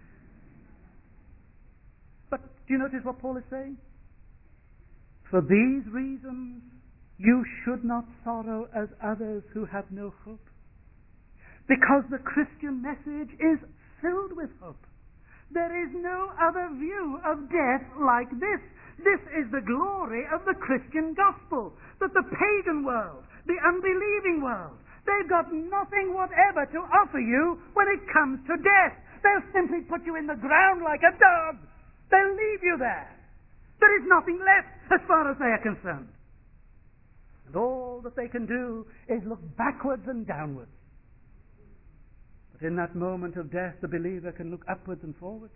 Speaker 1: But do you notice what Paul is saying? For these reasons, you should not sorrow as others who have no hope. Because the Christian message is filled with hope. There is no other view of death like this. This is the glory of the Christian gospel. That the pagan world, the unbelieving world, they've got nothing whatever to offer you when it comes to death. They'll simply put you in the ground like a dog. They'll leave you there. There is nothing left as far as they are concerned. And all that they can do is look backwards and downwards. But in that moment of death, the believer can look upwards and forwards.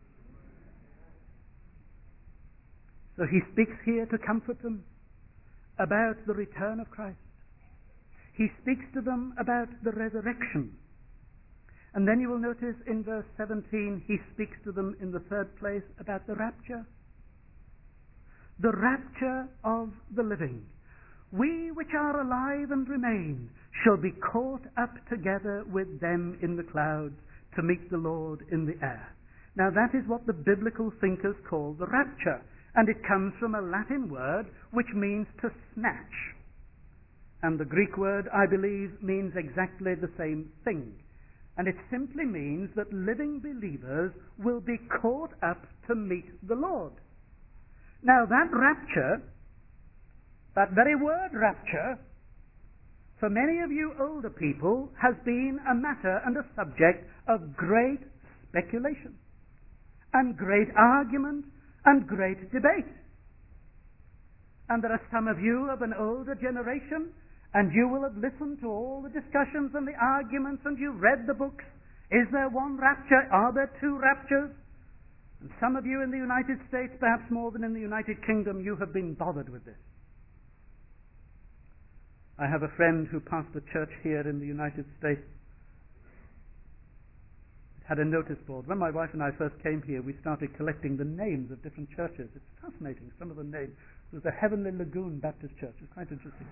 Speaker 1: So he speaks here to comfort them about the return of Christ. He speaks to them about the resurrection. And then you will notice in verse seventeen, he speaks to them in the third place about the rapture. The rapture of the living. We which are alive and remain shall be caught up together with them in the clouds to meet the Lord in the air. Now that is what the biblical thinkers call the rapture, and it comes from a Latin word which means to snatch. And the Greek word, I believe, means exactly the same thing. And it simply means that living believers will be caught up to meet the Lord. Now that rapture, that very word rapture, for many of you older people, has been a matter and a subject of great speculation and great argument and great debate. And there are some of you of an older generation, and you will have listened to all the discussions and the arguments, and you've read the books. Is there one rapture? Are there two raptures? And some of you in the United States, perhaps more than in the United Kingdom, you have been bothered with this. I have a friend who pastored a church here in the United States. It had a notice board. When my wife and I first came here, we started collecting the names of different churches. It's fascinating, some of the names. There was the Heavenly Lagoon Baptist Church. It was quite interesting.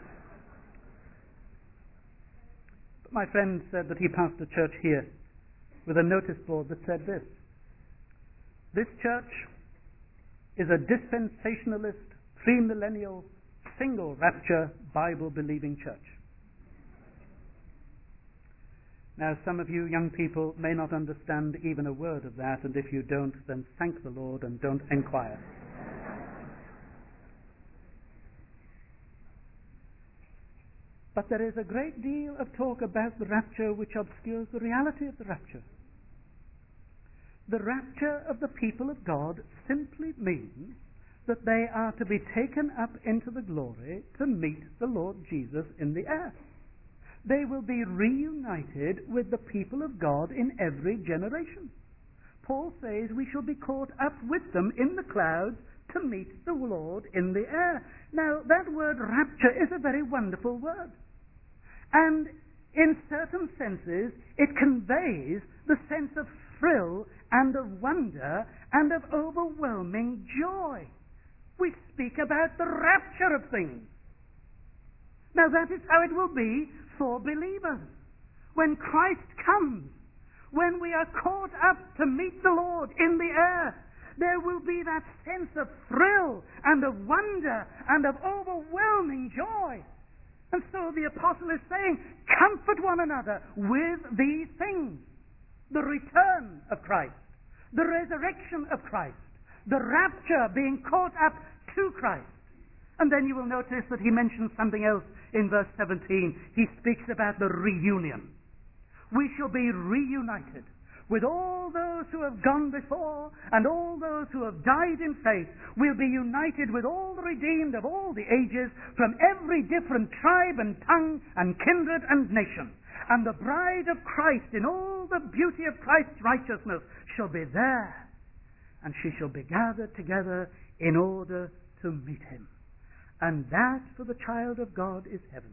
Speaker 1: But my friend said that he pastored a church here with a notice board that said this: this church is a dispensationalist, premillennial, single rapture, Bible-believing church. Now, some of you young people may not understand even a word of that, and if you don't, then thank the Lord and don't enquire. But there is a great deal of talk about the rapture which obscures the reality of the rapture. The rapture of the people of God simply means that they are to be taken up into the glory to meet the Lord Jesus in the air. They will be reunited with the people of God in every generation. Paul says we shall be caught up with them in the clouds to meet the Lord in the air. Now, that word rapture is a very wonderful word. And in certain senses, it conveys the sense of thrill and of wonder and of overwhelming joy. We speak about the rapture of things. Now, that is how it will be for believers. When Christ comes, when we are caught up to meet the Lord in the air, there will be that sense of thrill and of wonder and of overwhelming joy. And so the apostle is saying, comfort one another with these things. The return of Christ, the resurrection of Christ, the rapture, being caught up to Christ. And then you will notice that he mentions something else in verse seventeen. He speaks about the reunion. We shall be reunited with all those who have gone before and all those who have died in faith. We'll be united with all the redeemed of all the ages from every different tribe and tongue and kindred and nation. And the bride of Christ in all the beauty of Christ's righteousness shall be there. And she shall be gathered together in order to meet him. And that for the child of God is heaven.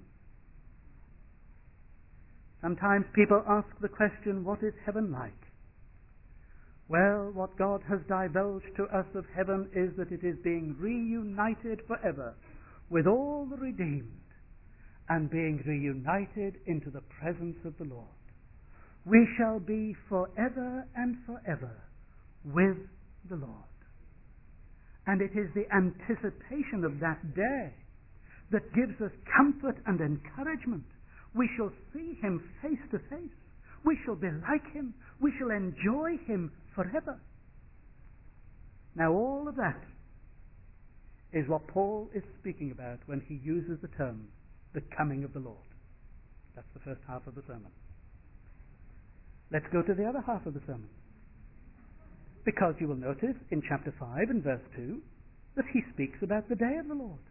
Speaker 1: Sometimes people ask the question, what is heaven like? Well, what God has divulged to us of heaven is that it is being reunited forever with all the redeemed and being reunited into the presence of the Lord. We shall be forever and forever with the Lord. And it is the anticipation of that day that gives us comfort and encouragement. We shall see him face to face. We shall be like him. We shall enjoy him forever. Now, all of that is what Paul is speaking about when he uses the term, the coming of the Lord. That's the first half of the sermon. Let's go to the other half of the sermon. Because you will notice in chapter five and verse two that he speaks about the day of the Lord.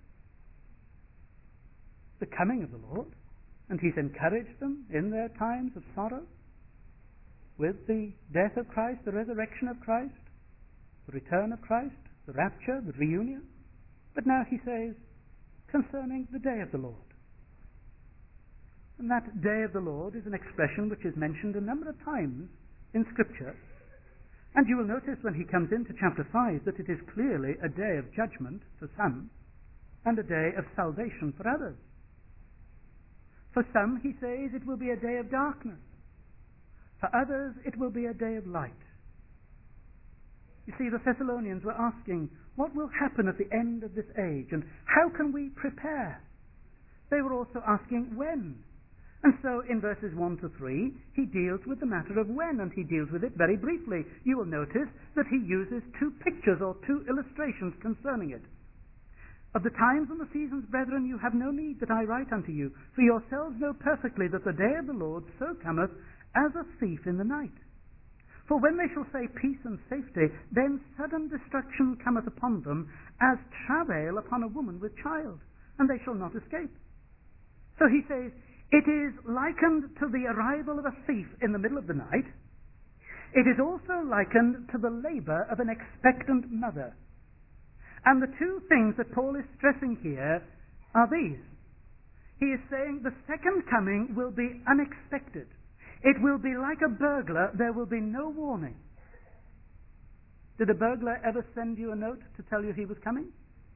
Speaker 1: The coming of the Lord. And he's encouraged them in their times of sorrow with the death of Christ, the resurrection of Christ, the return of Christ, the rapture, the reunion. But now he says, concerning the day of the Lord. And that day of the Lord is an expression which is mentioned a number of times in Scripture. And you will notice when he comes into chapter five that it is clearly a day of judgment for some and a day of salvation for others. For some, he says, it will be a day of darkness. For others, it will be a day of light. You see, the Thessalonians were asking, what will happen at the end of this age, and how can we prepare? They were also asking, when? And so, in verses one to three, he deals with the matter of when, and he deals with it very briefly. You will notice that he uses two pictures or two illustrations concerning it. Of the times and the seasons, brethren, you have no need that I write unto you, for yourselves know perfectly that the day of the Lord so cometh as a thief in the night. For when they shall say peace and safety, then sudden destruction cometh upon them, as travail upon a woman with child, and they shall not escape. So he says, it is likened to the arrival of a thief in the middle of the night. It is also likened to the labor of an expectant mother. And the two things that Paul is stressing here are these. He is saying the second coming will be unexpected. It will be like a burglar. There will be no warning. Did a burglar ever send you a note to tell you he was coming?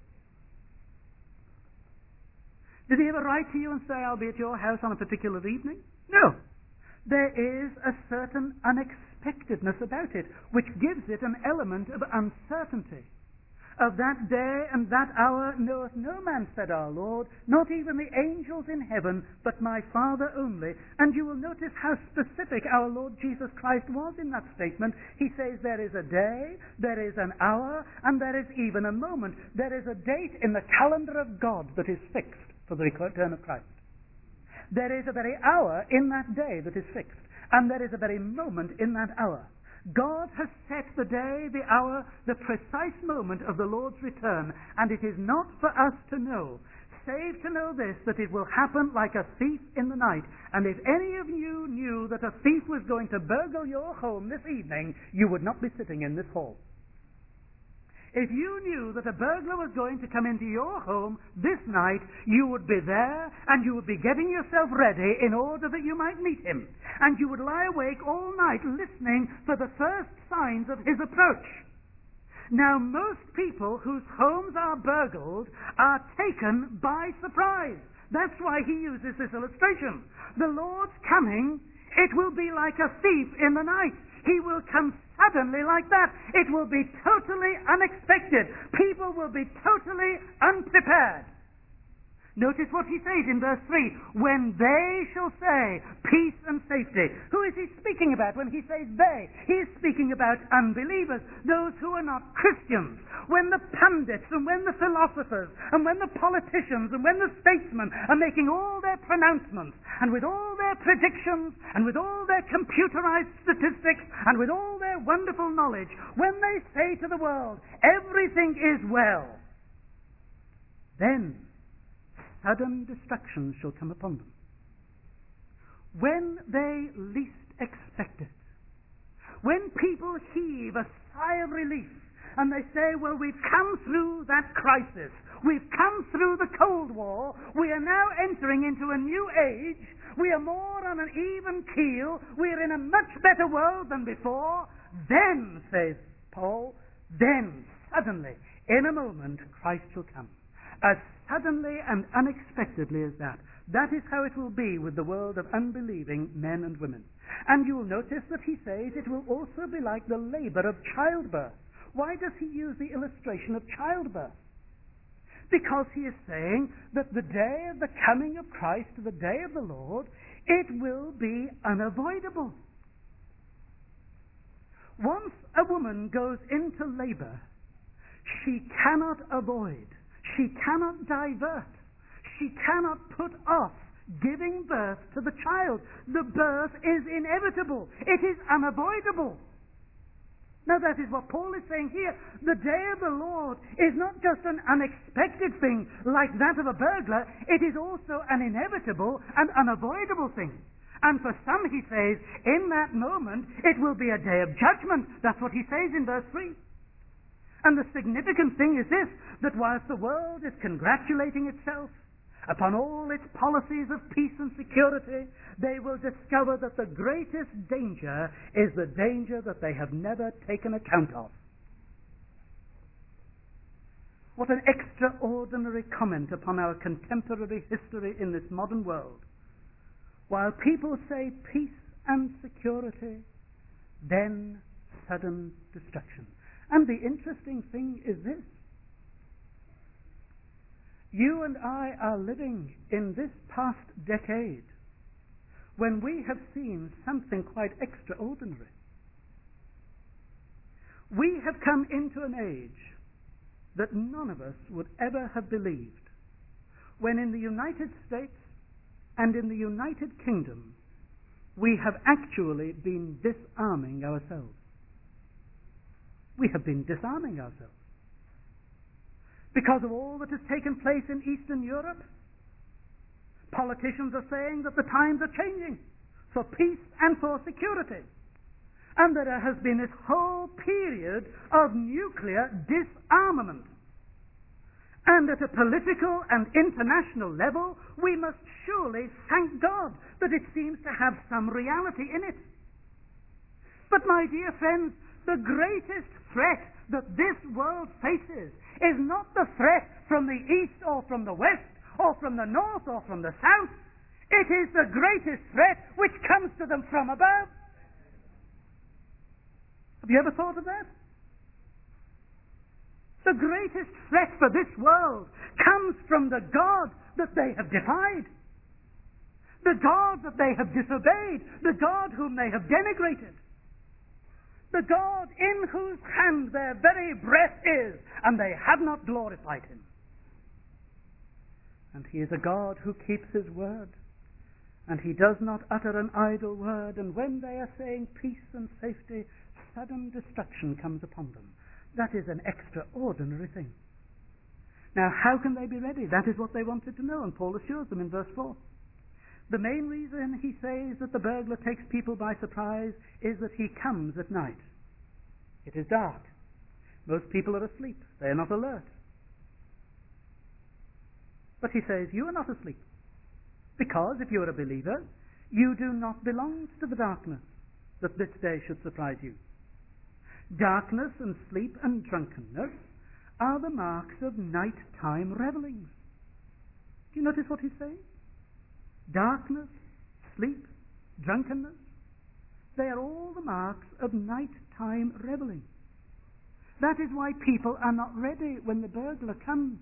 Speaker 1: Did he ever write to you and say, I'll be at your house on a particular evening? No. There is a certain unexpectedness about it, which gives it an element of uncertainty. Of that day and that hour knoweth no man, said our Lord, not even the angels in heaven, but my Father only. And you will notice how specific our Lord Jesus Christ was in that statement. He says there is a day, there is an hour, and there is even a moment. There is a date in the calendar of God that is fixed for the return of Christ. There is a very hour in that day that is fixed, and there is a very moment in that hour. God has set the day, the hour, the precise moment of the Lord's return, and it is not for us to know, save to know this, that it will happen like a thief in the night. And if any of you knew that a thief was going to burgle your home this evening, you would not be sitting in this hall. If you knew that a burglar was going to come into your home this night, you would be there and you would be getting yourself ready in order that you might meet him. And you would lie awake all night listening for the first signs of his approach. Now, most people whose homes are burgled are taken by surprise. That's why he uses this illustration. The Lord's coming, it will be like a thief in the night. He will come suddenly like that. It will be totally unexpected. People will be totally unprepared. Notice what he says in verse three. When they shall say peace and safety. Who is he speaking about when he says they? He is speaking about unbelievers, those who are not Christians. When the pundits and when the philosophers and when the politicians and when the statesmen are making all their pronouncements and with all their predictions and with all their computerized statistics and with all their wonderful knowledge, when they say to the world, everything is well, then sudden destruction shall come upon them. When they least expect it. When people heave a sigh of relief and they say, well, we've come through that crisis. We've come through the Cold War. We are now entering into a new age. We are more on an even keel. We are in a much better world than before. Then, says Paul, then, suddenly, in a moment, Christ shall come. As suddenly and unexpectedly as that. That is how it will be with the world of unbelieving men and women. And you'll notice that he says it will also be like the labor of childbirth. Why does he use the illustration of childbirth? Because he is saying that the day of the coming of Christ, the day of the Lord, it will be unavoidable. Once a woman goes into labor, she cannot avoid, she cannot divert, she cannot put off giving birth to the child. The birth is inevitable. It is unavoidable. Now that is what Paul is saying here. The day of the Lord is not just an unexpected thing like that of a burglar. It is also an inevitable and unavoidable thing. And for some, he says, in that moment, it will be a day of judgment. That's what he says in verse three. And the significant thing is this, that whilst the world is congratulating itself upon all its policies of peace and security, they will discover that the greatest danger is the danger that they have never taken account of. What an extraordinary comment upon our contemporary history in this modern world. While people say peace and security, then sudden destruction. And the interesting thing is this. You and I are living in this past decade when we have seen something quite extraordinary. We have come into an age that none of us would ever have believed, when in the United States and in the United Kingdom we have actually been disarming ourselves. We have been disarming ourselves. Because of all that has taken place in Eastern Europe, politicians are saying that the times are changing for peace and for security. And that there has been this whole period of nuclear disarmament. And at a political and international level, we must surely thank God that it seems to have some reality in it. But my dear friends, the greatest threat that this world faces is not the threat from the east or from the west or from the north or from the south. It is the greatest threat which comes to them from above. Have you ever thought of that? The greatest threat for this world comes from the God that they have defied, the God that they have disobeyed, the God whom they have denigrated. The God in whose hand their very breath is, and they have not glorified him. And he is a God who keeps his word. and he does not utter an idle word, and when they are saying peace and safety, sudden destruction comes upon them. That is an extraordinary thing. Now, how can they be ready? That is what they wanted to know, and Paul assures them in verse four. The main reason he says that the burglar takes people by surprise is that he comes at night. It is dark. Most people are asleep. They are not alert. But he says, you are not asleep. Because if you are a believer, you do not belong to the darkness that this day should surprise you. Darkness and sleep and drunkenness are the marks of nighttime revelings. Do you notice what he's saying? Darkness, sleep, drunkenness, they are all the marks of nighttime reveling. That is why people are not ready when the burglar comes.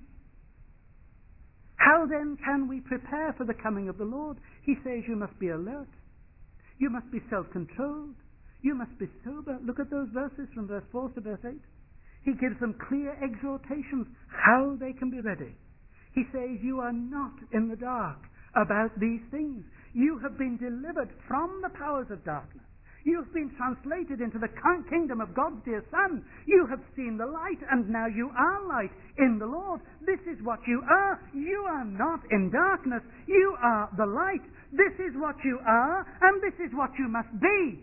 Speaker 1: How then can we prepare for the coming of the Lord? He says you must be alert. You must be self-controlled. You must be sober. Look at those verses from verse four to verse eight. He gives them clear exhortations how they can be ready. He says you are not in the dark about these things. You have been delivered from the powers of darkness. You have been translated into the kingdom of God's dear Son. You have seen the light, and now you are light in the Lord. This is what you are. You are not in darkness. You are the light. This is what you are, and this is what you must be.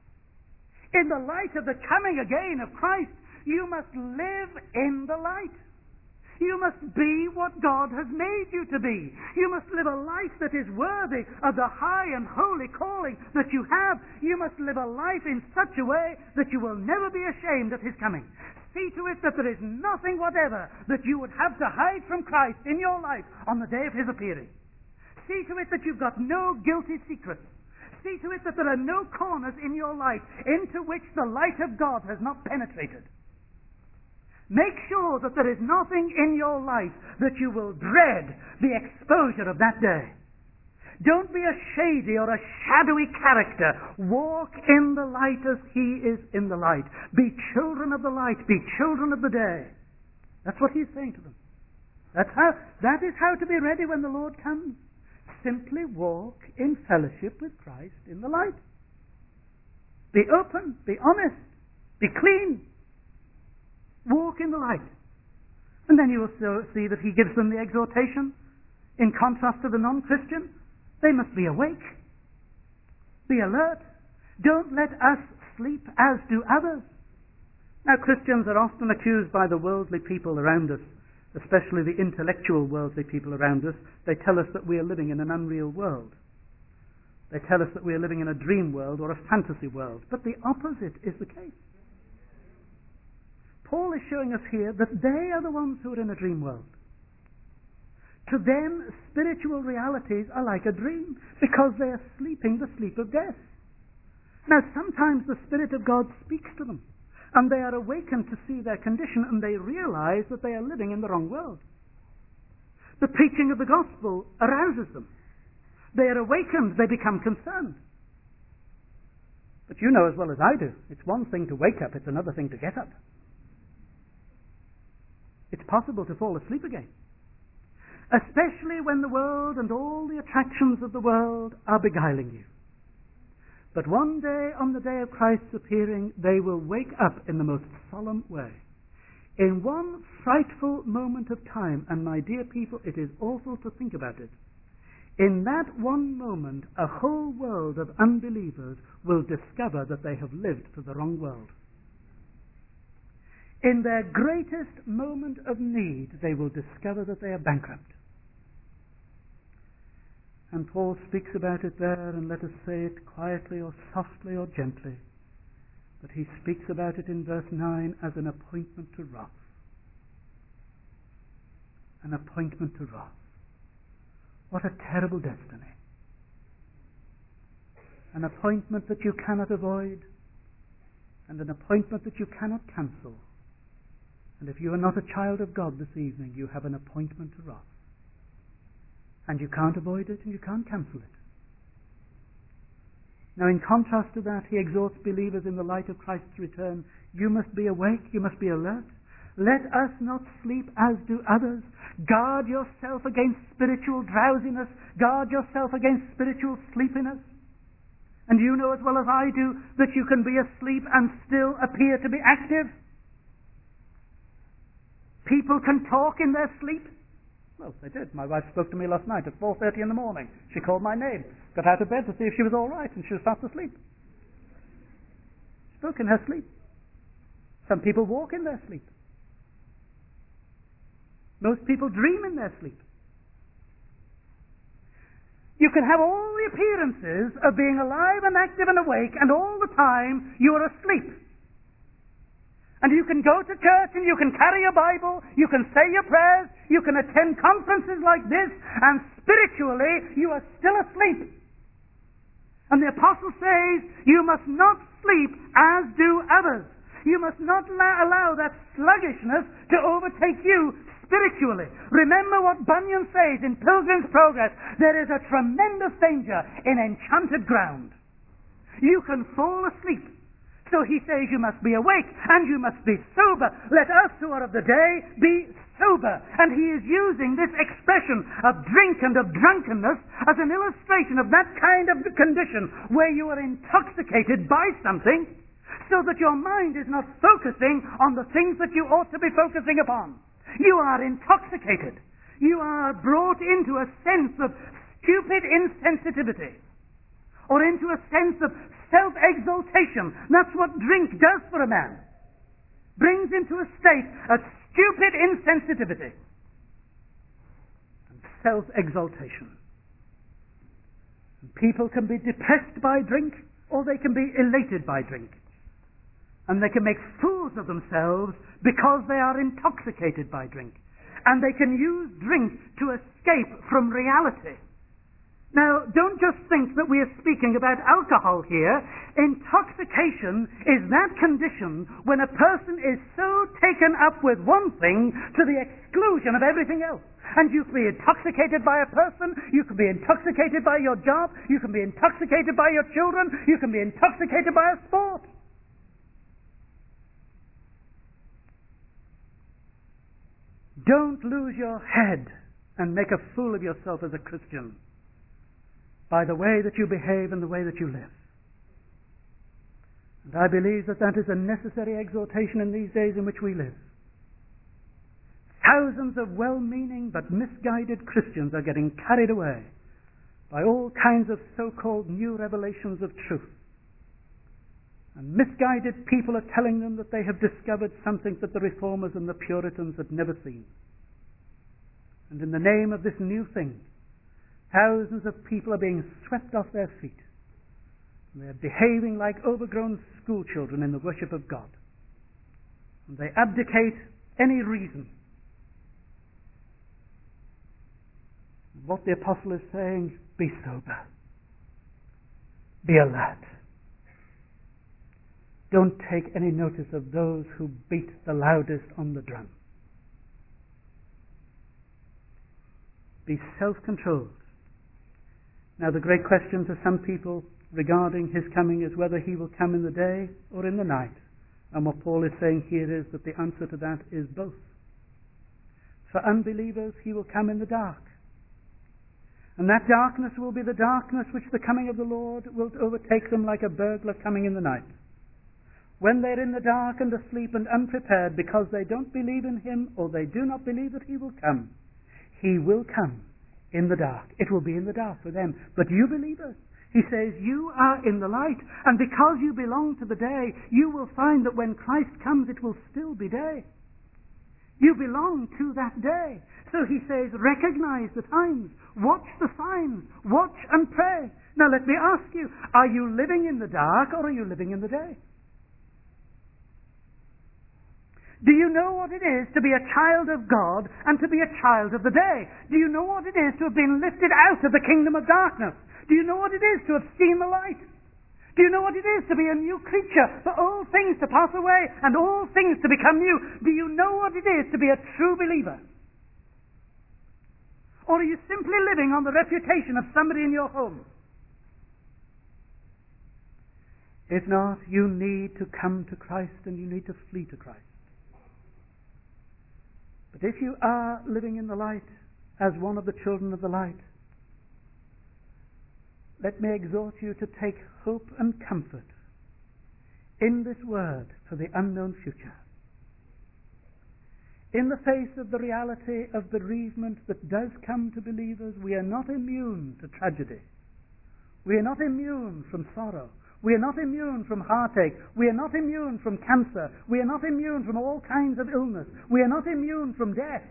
Speaker 1: In the light of the coming again of Christ, you must live in the light. You must be what God has made you to be. You must live a life that is worthy of the high and holy calling that you have. You must live a life in such a way that you will never be ashamed of His coming. See to it that there is nothing whatever that you would have to hide from Christ in your life on the day of His appearing. See to it that you've got no guilty secrets. See to it that there are no corners in your life into which the light of God has not penetrated. Make sure that there is nothing in your life that you will dread the exposure of that day. Don't be a shady or a shadowy character. Walk in the light as He is in the light. Be children of the light. Be children of the day. That's what He's saying to them. That's how, that is how to be ready when the Lord comes. Simply walk in fellowship with Christ in the light. Be open. Be honest. Be clean. Walk in the light. And then you will see that he gives them the exhortation. In contrast to the non-Christian, they must be awake. Be alert. Don't let us sleep as do others. Now, Christians are often accused by the worldly people around us, especially the intellectual worldly people around us. They tell us that we are living in an unreal world. They tell us that we are living in a dream world or a fantasy world. But the opposite is the case. Paul is showing us here that they are the ones who are in a dream world. To them, spiritual realities are like a dream because they are sleeping the sleep of death. Now, sometimes the Spirit of God speaks to them, and they are awakened to see their condition, and they realize that they are living in the wrong world. The preaching of the gospel arouses them. They are awakened, they become concerned. But you know as well as I do, it's one thing to wake up, it's another thing to get up. It's possible to fall asleep again. Especially when the world and all the attractions of the world are beguiling you. But one day, on the day of Christ's appearing, they will wake up in the most solemn way. In one frightful moment of time, and my dear people, it is awful to think about it. In that one moment, a whole world of unbelievers will discover that they have lived for the wrong world. In their greatest moment of need, they will discover that they are bankrupt. And Paul speaks about it there, and let us say it quietly or softly or gently. But he speaks about it in verse nine as an appointment to wrath. An appointment to wrath. What a terrible destiny. An appointment that you cannot avoid, and an appointment that you cannot cancel. And if you are not a child of God this evening, you have an appointment to wrath. And you can't avoid it, and you can't cancel it. Now, in contrast to that, he exhorts believers in the light of Christ's return, you must be awake, you must be alert. Let us not sleep as do others. Guard yourself against spiritual drowsiness. Guard yourself against spiritual sleepiness. And you know as well as I do that you can be asleep and still appear to be active. People can talk in their sleep. Well, they did. My wife spoke to me last night at four thirty in the morning. She called my name, got out of bed to see if she was all right, and she was fast asleep. She spoke in her sleep. Some people walk in their sleep. Most people dream in their sleep. You can have all the appearances of being alive and active and awake, and all the time you are asleep. And you can go to church and you can carry a Bible, you can say your prayers, you can attend conferences like this, and spiritually you are still asleep. And the apostle says, you must not sleep as do others. You must not allow that sluggishness to overtake you spiritually. Remember what Bunyan says in Pilgrim's Progress. There is a tremendous danger in enchanted ground. You can fall asleep. So he says you must be awake and you must be sober. Let us who are of the day be sober. And he is using this expression of drink and of drunkenness as an illustration of that kind of condition where you are intoxicated by something so that your mind is not focusing on the things that you ought to be focusing upon. You are intoxicated. You are brought into a sense of stupid insensitivity or into a sense of self-exaltation. That's what drink does for a man. Brings him to a state of stupid insensitivity and self-exaltation. People can be depressed by drink, or they can be elated by drink. And they can make fools of themselves because they are intoxicated by drink. And they can use drink to escape from reality. Now, don't just think that we are speaking about alcohol here. Intoxication is that condition when a person is so taken up with one thing to the exclusion of everything else. And you can be intoxicated by a person, you can be intoxicated by your job, you can be intoxicated by your children, you can be intoxicated by a sport. Don't lose your head and make a fool of yourself as a Christian by the way that you behave and the way that you live. And I believe that that is a necessary exhortation in these days in which we live. Thousands of well-meaning but misguided Christians are getting carried away by all kinds of so-called new revelations of truth. And misguided people are telling them that they have discovered something that the Reformers and the Puritans had never seen. And in the name of this new thing, thousands of people are being swept off their feet. And they are behaving like overgrown schoolchildren in the worship of God. And they abdicate any reason. What the apostle is saying, be sober. Be alert. Don't take any notice of those who beat the loudest on the drum. Be self-controlled. Now, the great question to some people regarding his coming is whether he will come in the day or in the night. And what Paul is saying here is that the answer to that is both. For unbelievers, he will come in the dark. And that darkness will be the darkness which the coming of the Lord will overtake them like a burglar coming in the night. When they're in the dark and asleep and unprepared because they don't believe in him or they do not believe that he will come, he will come in the dark. It will be in the dark for them. But you believers, he says, you are in the light. And because you belong to the day, you will find that when Christ comes, it will still be day. You belong to that day. So he says, recognize the times. Watch the signs. Watch and pray. Now let me ask you, are you living in the dark or are you living in the day? Do you know what it is to be a child of God and to be a child of the day? Do you know what it is to have been lifted out of the kingdom of darkness? Do you know what it is to have seen the light? Do you know what it is to be a new creature, for all things to pass away and all things to become new? Do you know what it is to be a true believer? Or are you simply living on the reputation of somebody in your home? If not, you need to come to Christ and you need to flee to Christ. But if you are living in the light as one of the children of the light, let me exhort you to take hope and comfort in this word for the unknown future. In the face of the reality of bereavement that does come to believers, we are not immune to tragedy. We are not immune from sorrow. We are not immune from heartache. We are not immune from cancer. We are not immune from all kinds of illness. We are not immune from death.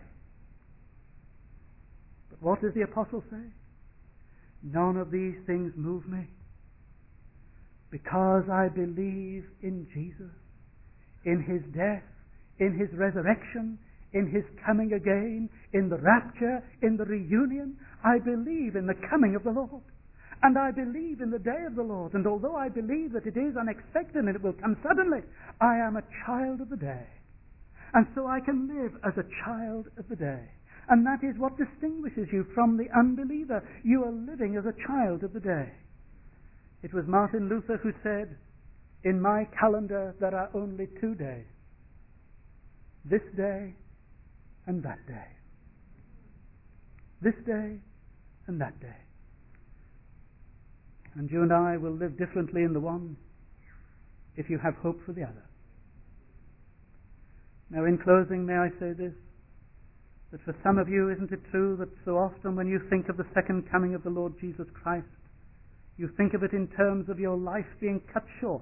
Speaker 1: But what does the apostle say? None of these things move me, because I believe in Jesus, in his death, in his resurrection, in his coming again, in the rapture, in the reunion. I believe in the coming of the Lord. And I believe in the day of the Lord. And although I believe that it is unexpected and it will come suddenly, I am a child of the day. And so I can live as a child of the day. And that is what distinguishes you from the unbeliever. You are living as a child of the day. It was Martin Luther who said, "In my calendar there are only two days. This day and that day. This day and that day." And you and I will live differently in the one if you have hope for the other. Now, in closing, may I say this, that for some of you, isn't it true that so often when you think of the second coming of the Lord Jesus Christ, you think of it in terms of your life being cut short?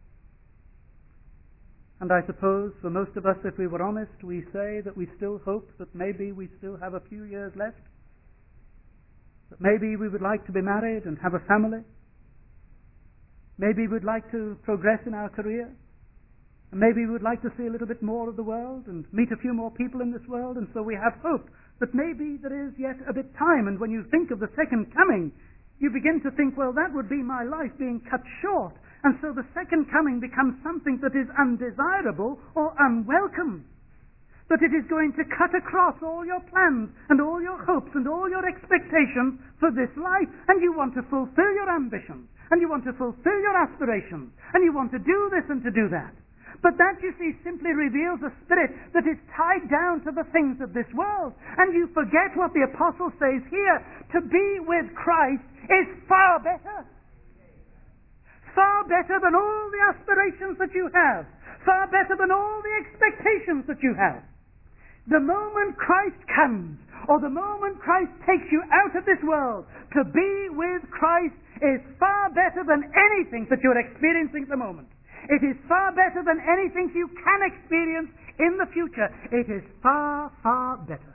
Speaker 1: And I suppose for most of us, if we were honest, we say that we still hope that maybe we still have a few years left, that maybe we would like to be married and have a family, maybe we'd like to progress in our career, and maybe we would like to see a little bit more of the world and meet a few more people in this world, and so we have hope that maybe there is yet a bit time. And when you think of the second coming, you begin to think, well, that would be my life being cut short. And so the second coming becomes something that is undesirable or unwelcome. That it is going to cut across all your plans and all your hopes and all your expectations for this life. And you want to fulfill your ambitions. And you want to fulfill your aspirations. And you want to do this and to do that. But that, you see, simply reveals a spirit that is tied down to the things of this world. And you forget what the apostle says here. To be with Christ is far better. Far better than all the aspirations that you have. Far better than all the expectations that you have. The moment Christ comes, or the moment Christ takes you out of this world, to be with Christ is far better than anything that you're experiencing at the moment. It is far better than anything you can experience in the future. It is far, far better.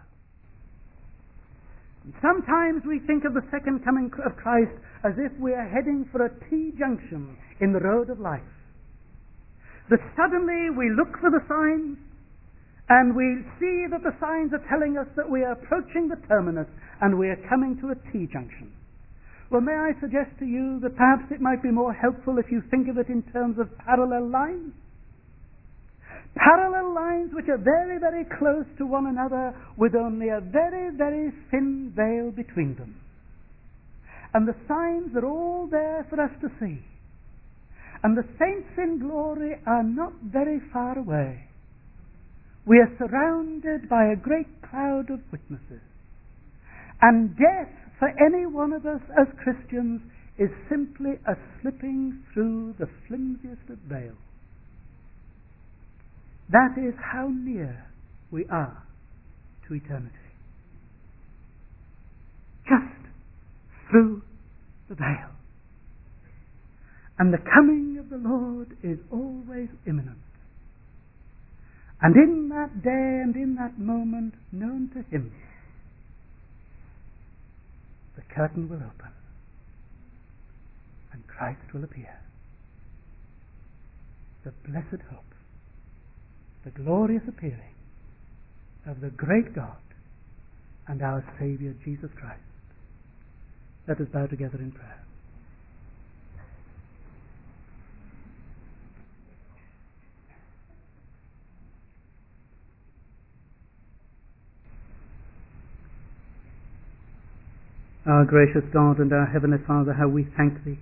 Speaker 1: Sometimes we think of the second coming of Christ as if we are heading for a T-junction in the road of life. That suddenly we look for the signs and we see that the signs are telling us that we are approaching the terminus and we are coming to a T-junction. Well, may I suggest to you that perhaps it might be more helpful if you think of it in terms of parallel lines? Parallel lines which are very, very close to one another with only a very, very thin veil between them. And the signs are all there for us to see. And the saints in glory are not very far away. We are surrounded by a great cloud of witnesses. And death, for any one of us as Christians, is simply a slipping through the flimsiest of veils. That is how near we are to eternity. Just through the veil. And the coming of the Lord is always imminent. And in that day and in that moment known to him, the curtain will open and Christ will appear. The blessed hope, the glorious appearing of the great God and our Saviour Jesus Christ. Let us bow together in prayer. Our gracious God and our Heavenly Father, how we thank Thee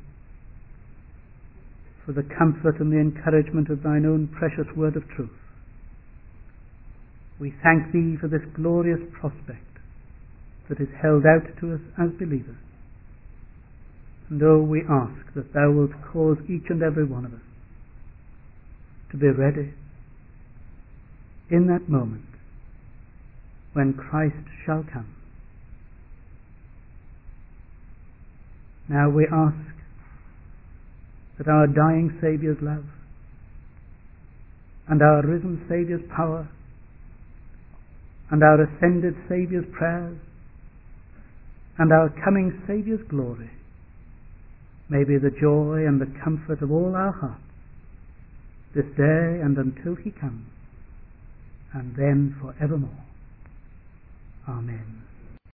Speaker 1: for the comfort and the encouragement of Thine own precious word of truth. We thank Thee for this glorious prospect that is held out to us as believers. And oh, we ask that Thou wilt cause each and every one of us to be ready in that moment when Christ shall come. Now we ask that our dying Saviour's love and our risen Saviour's power and our ascended Saviour's prayers and our coming Saviour's glory may be the joy and the comfort of all our hearts this day and until He comes, and then for evermore. Amen.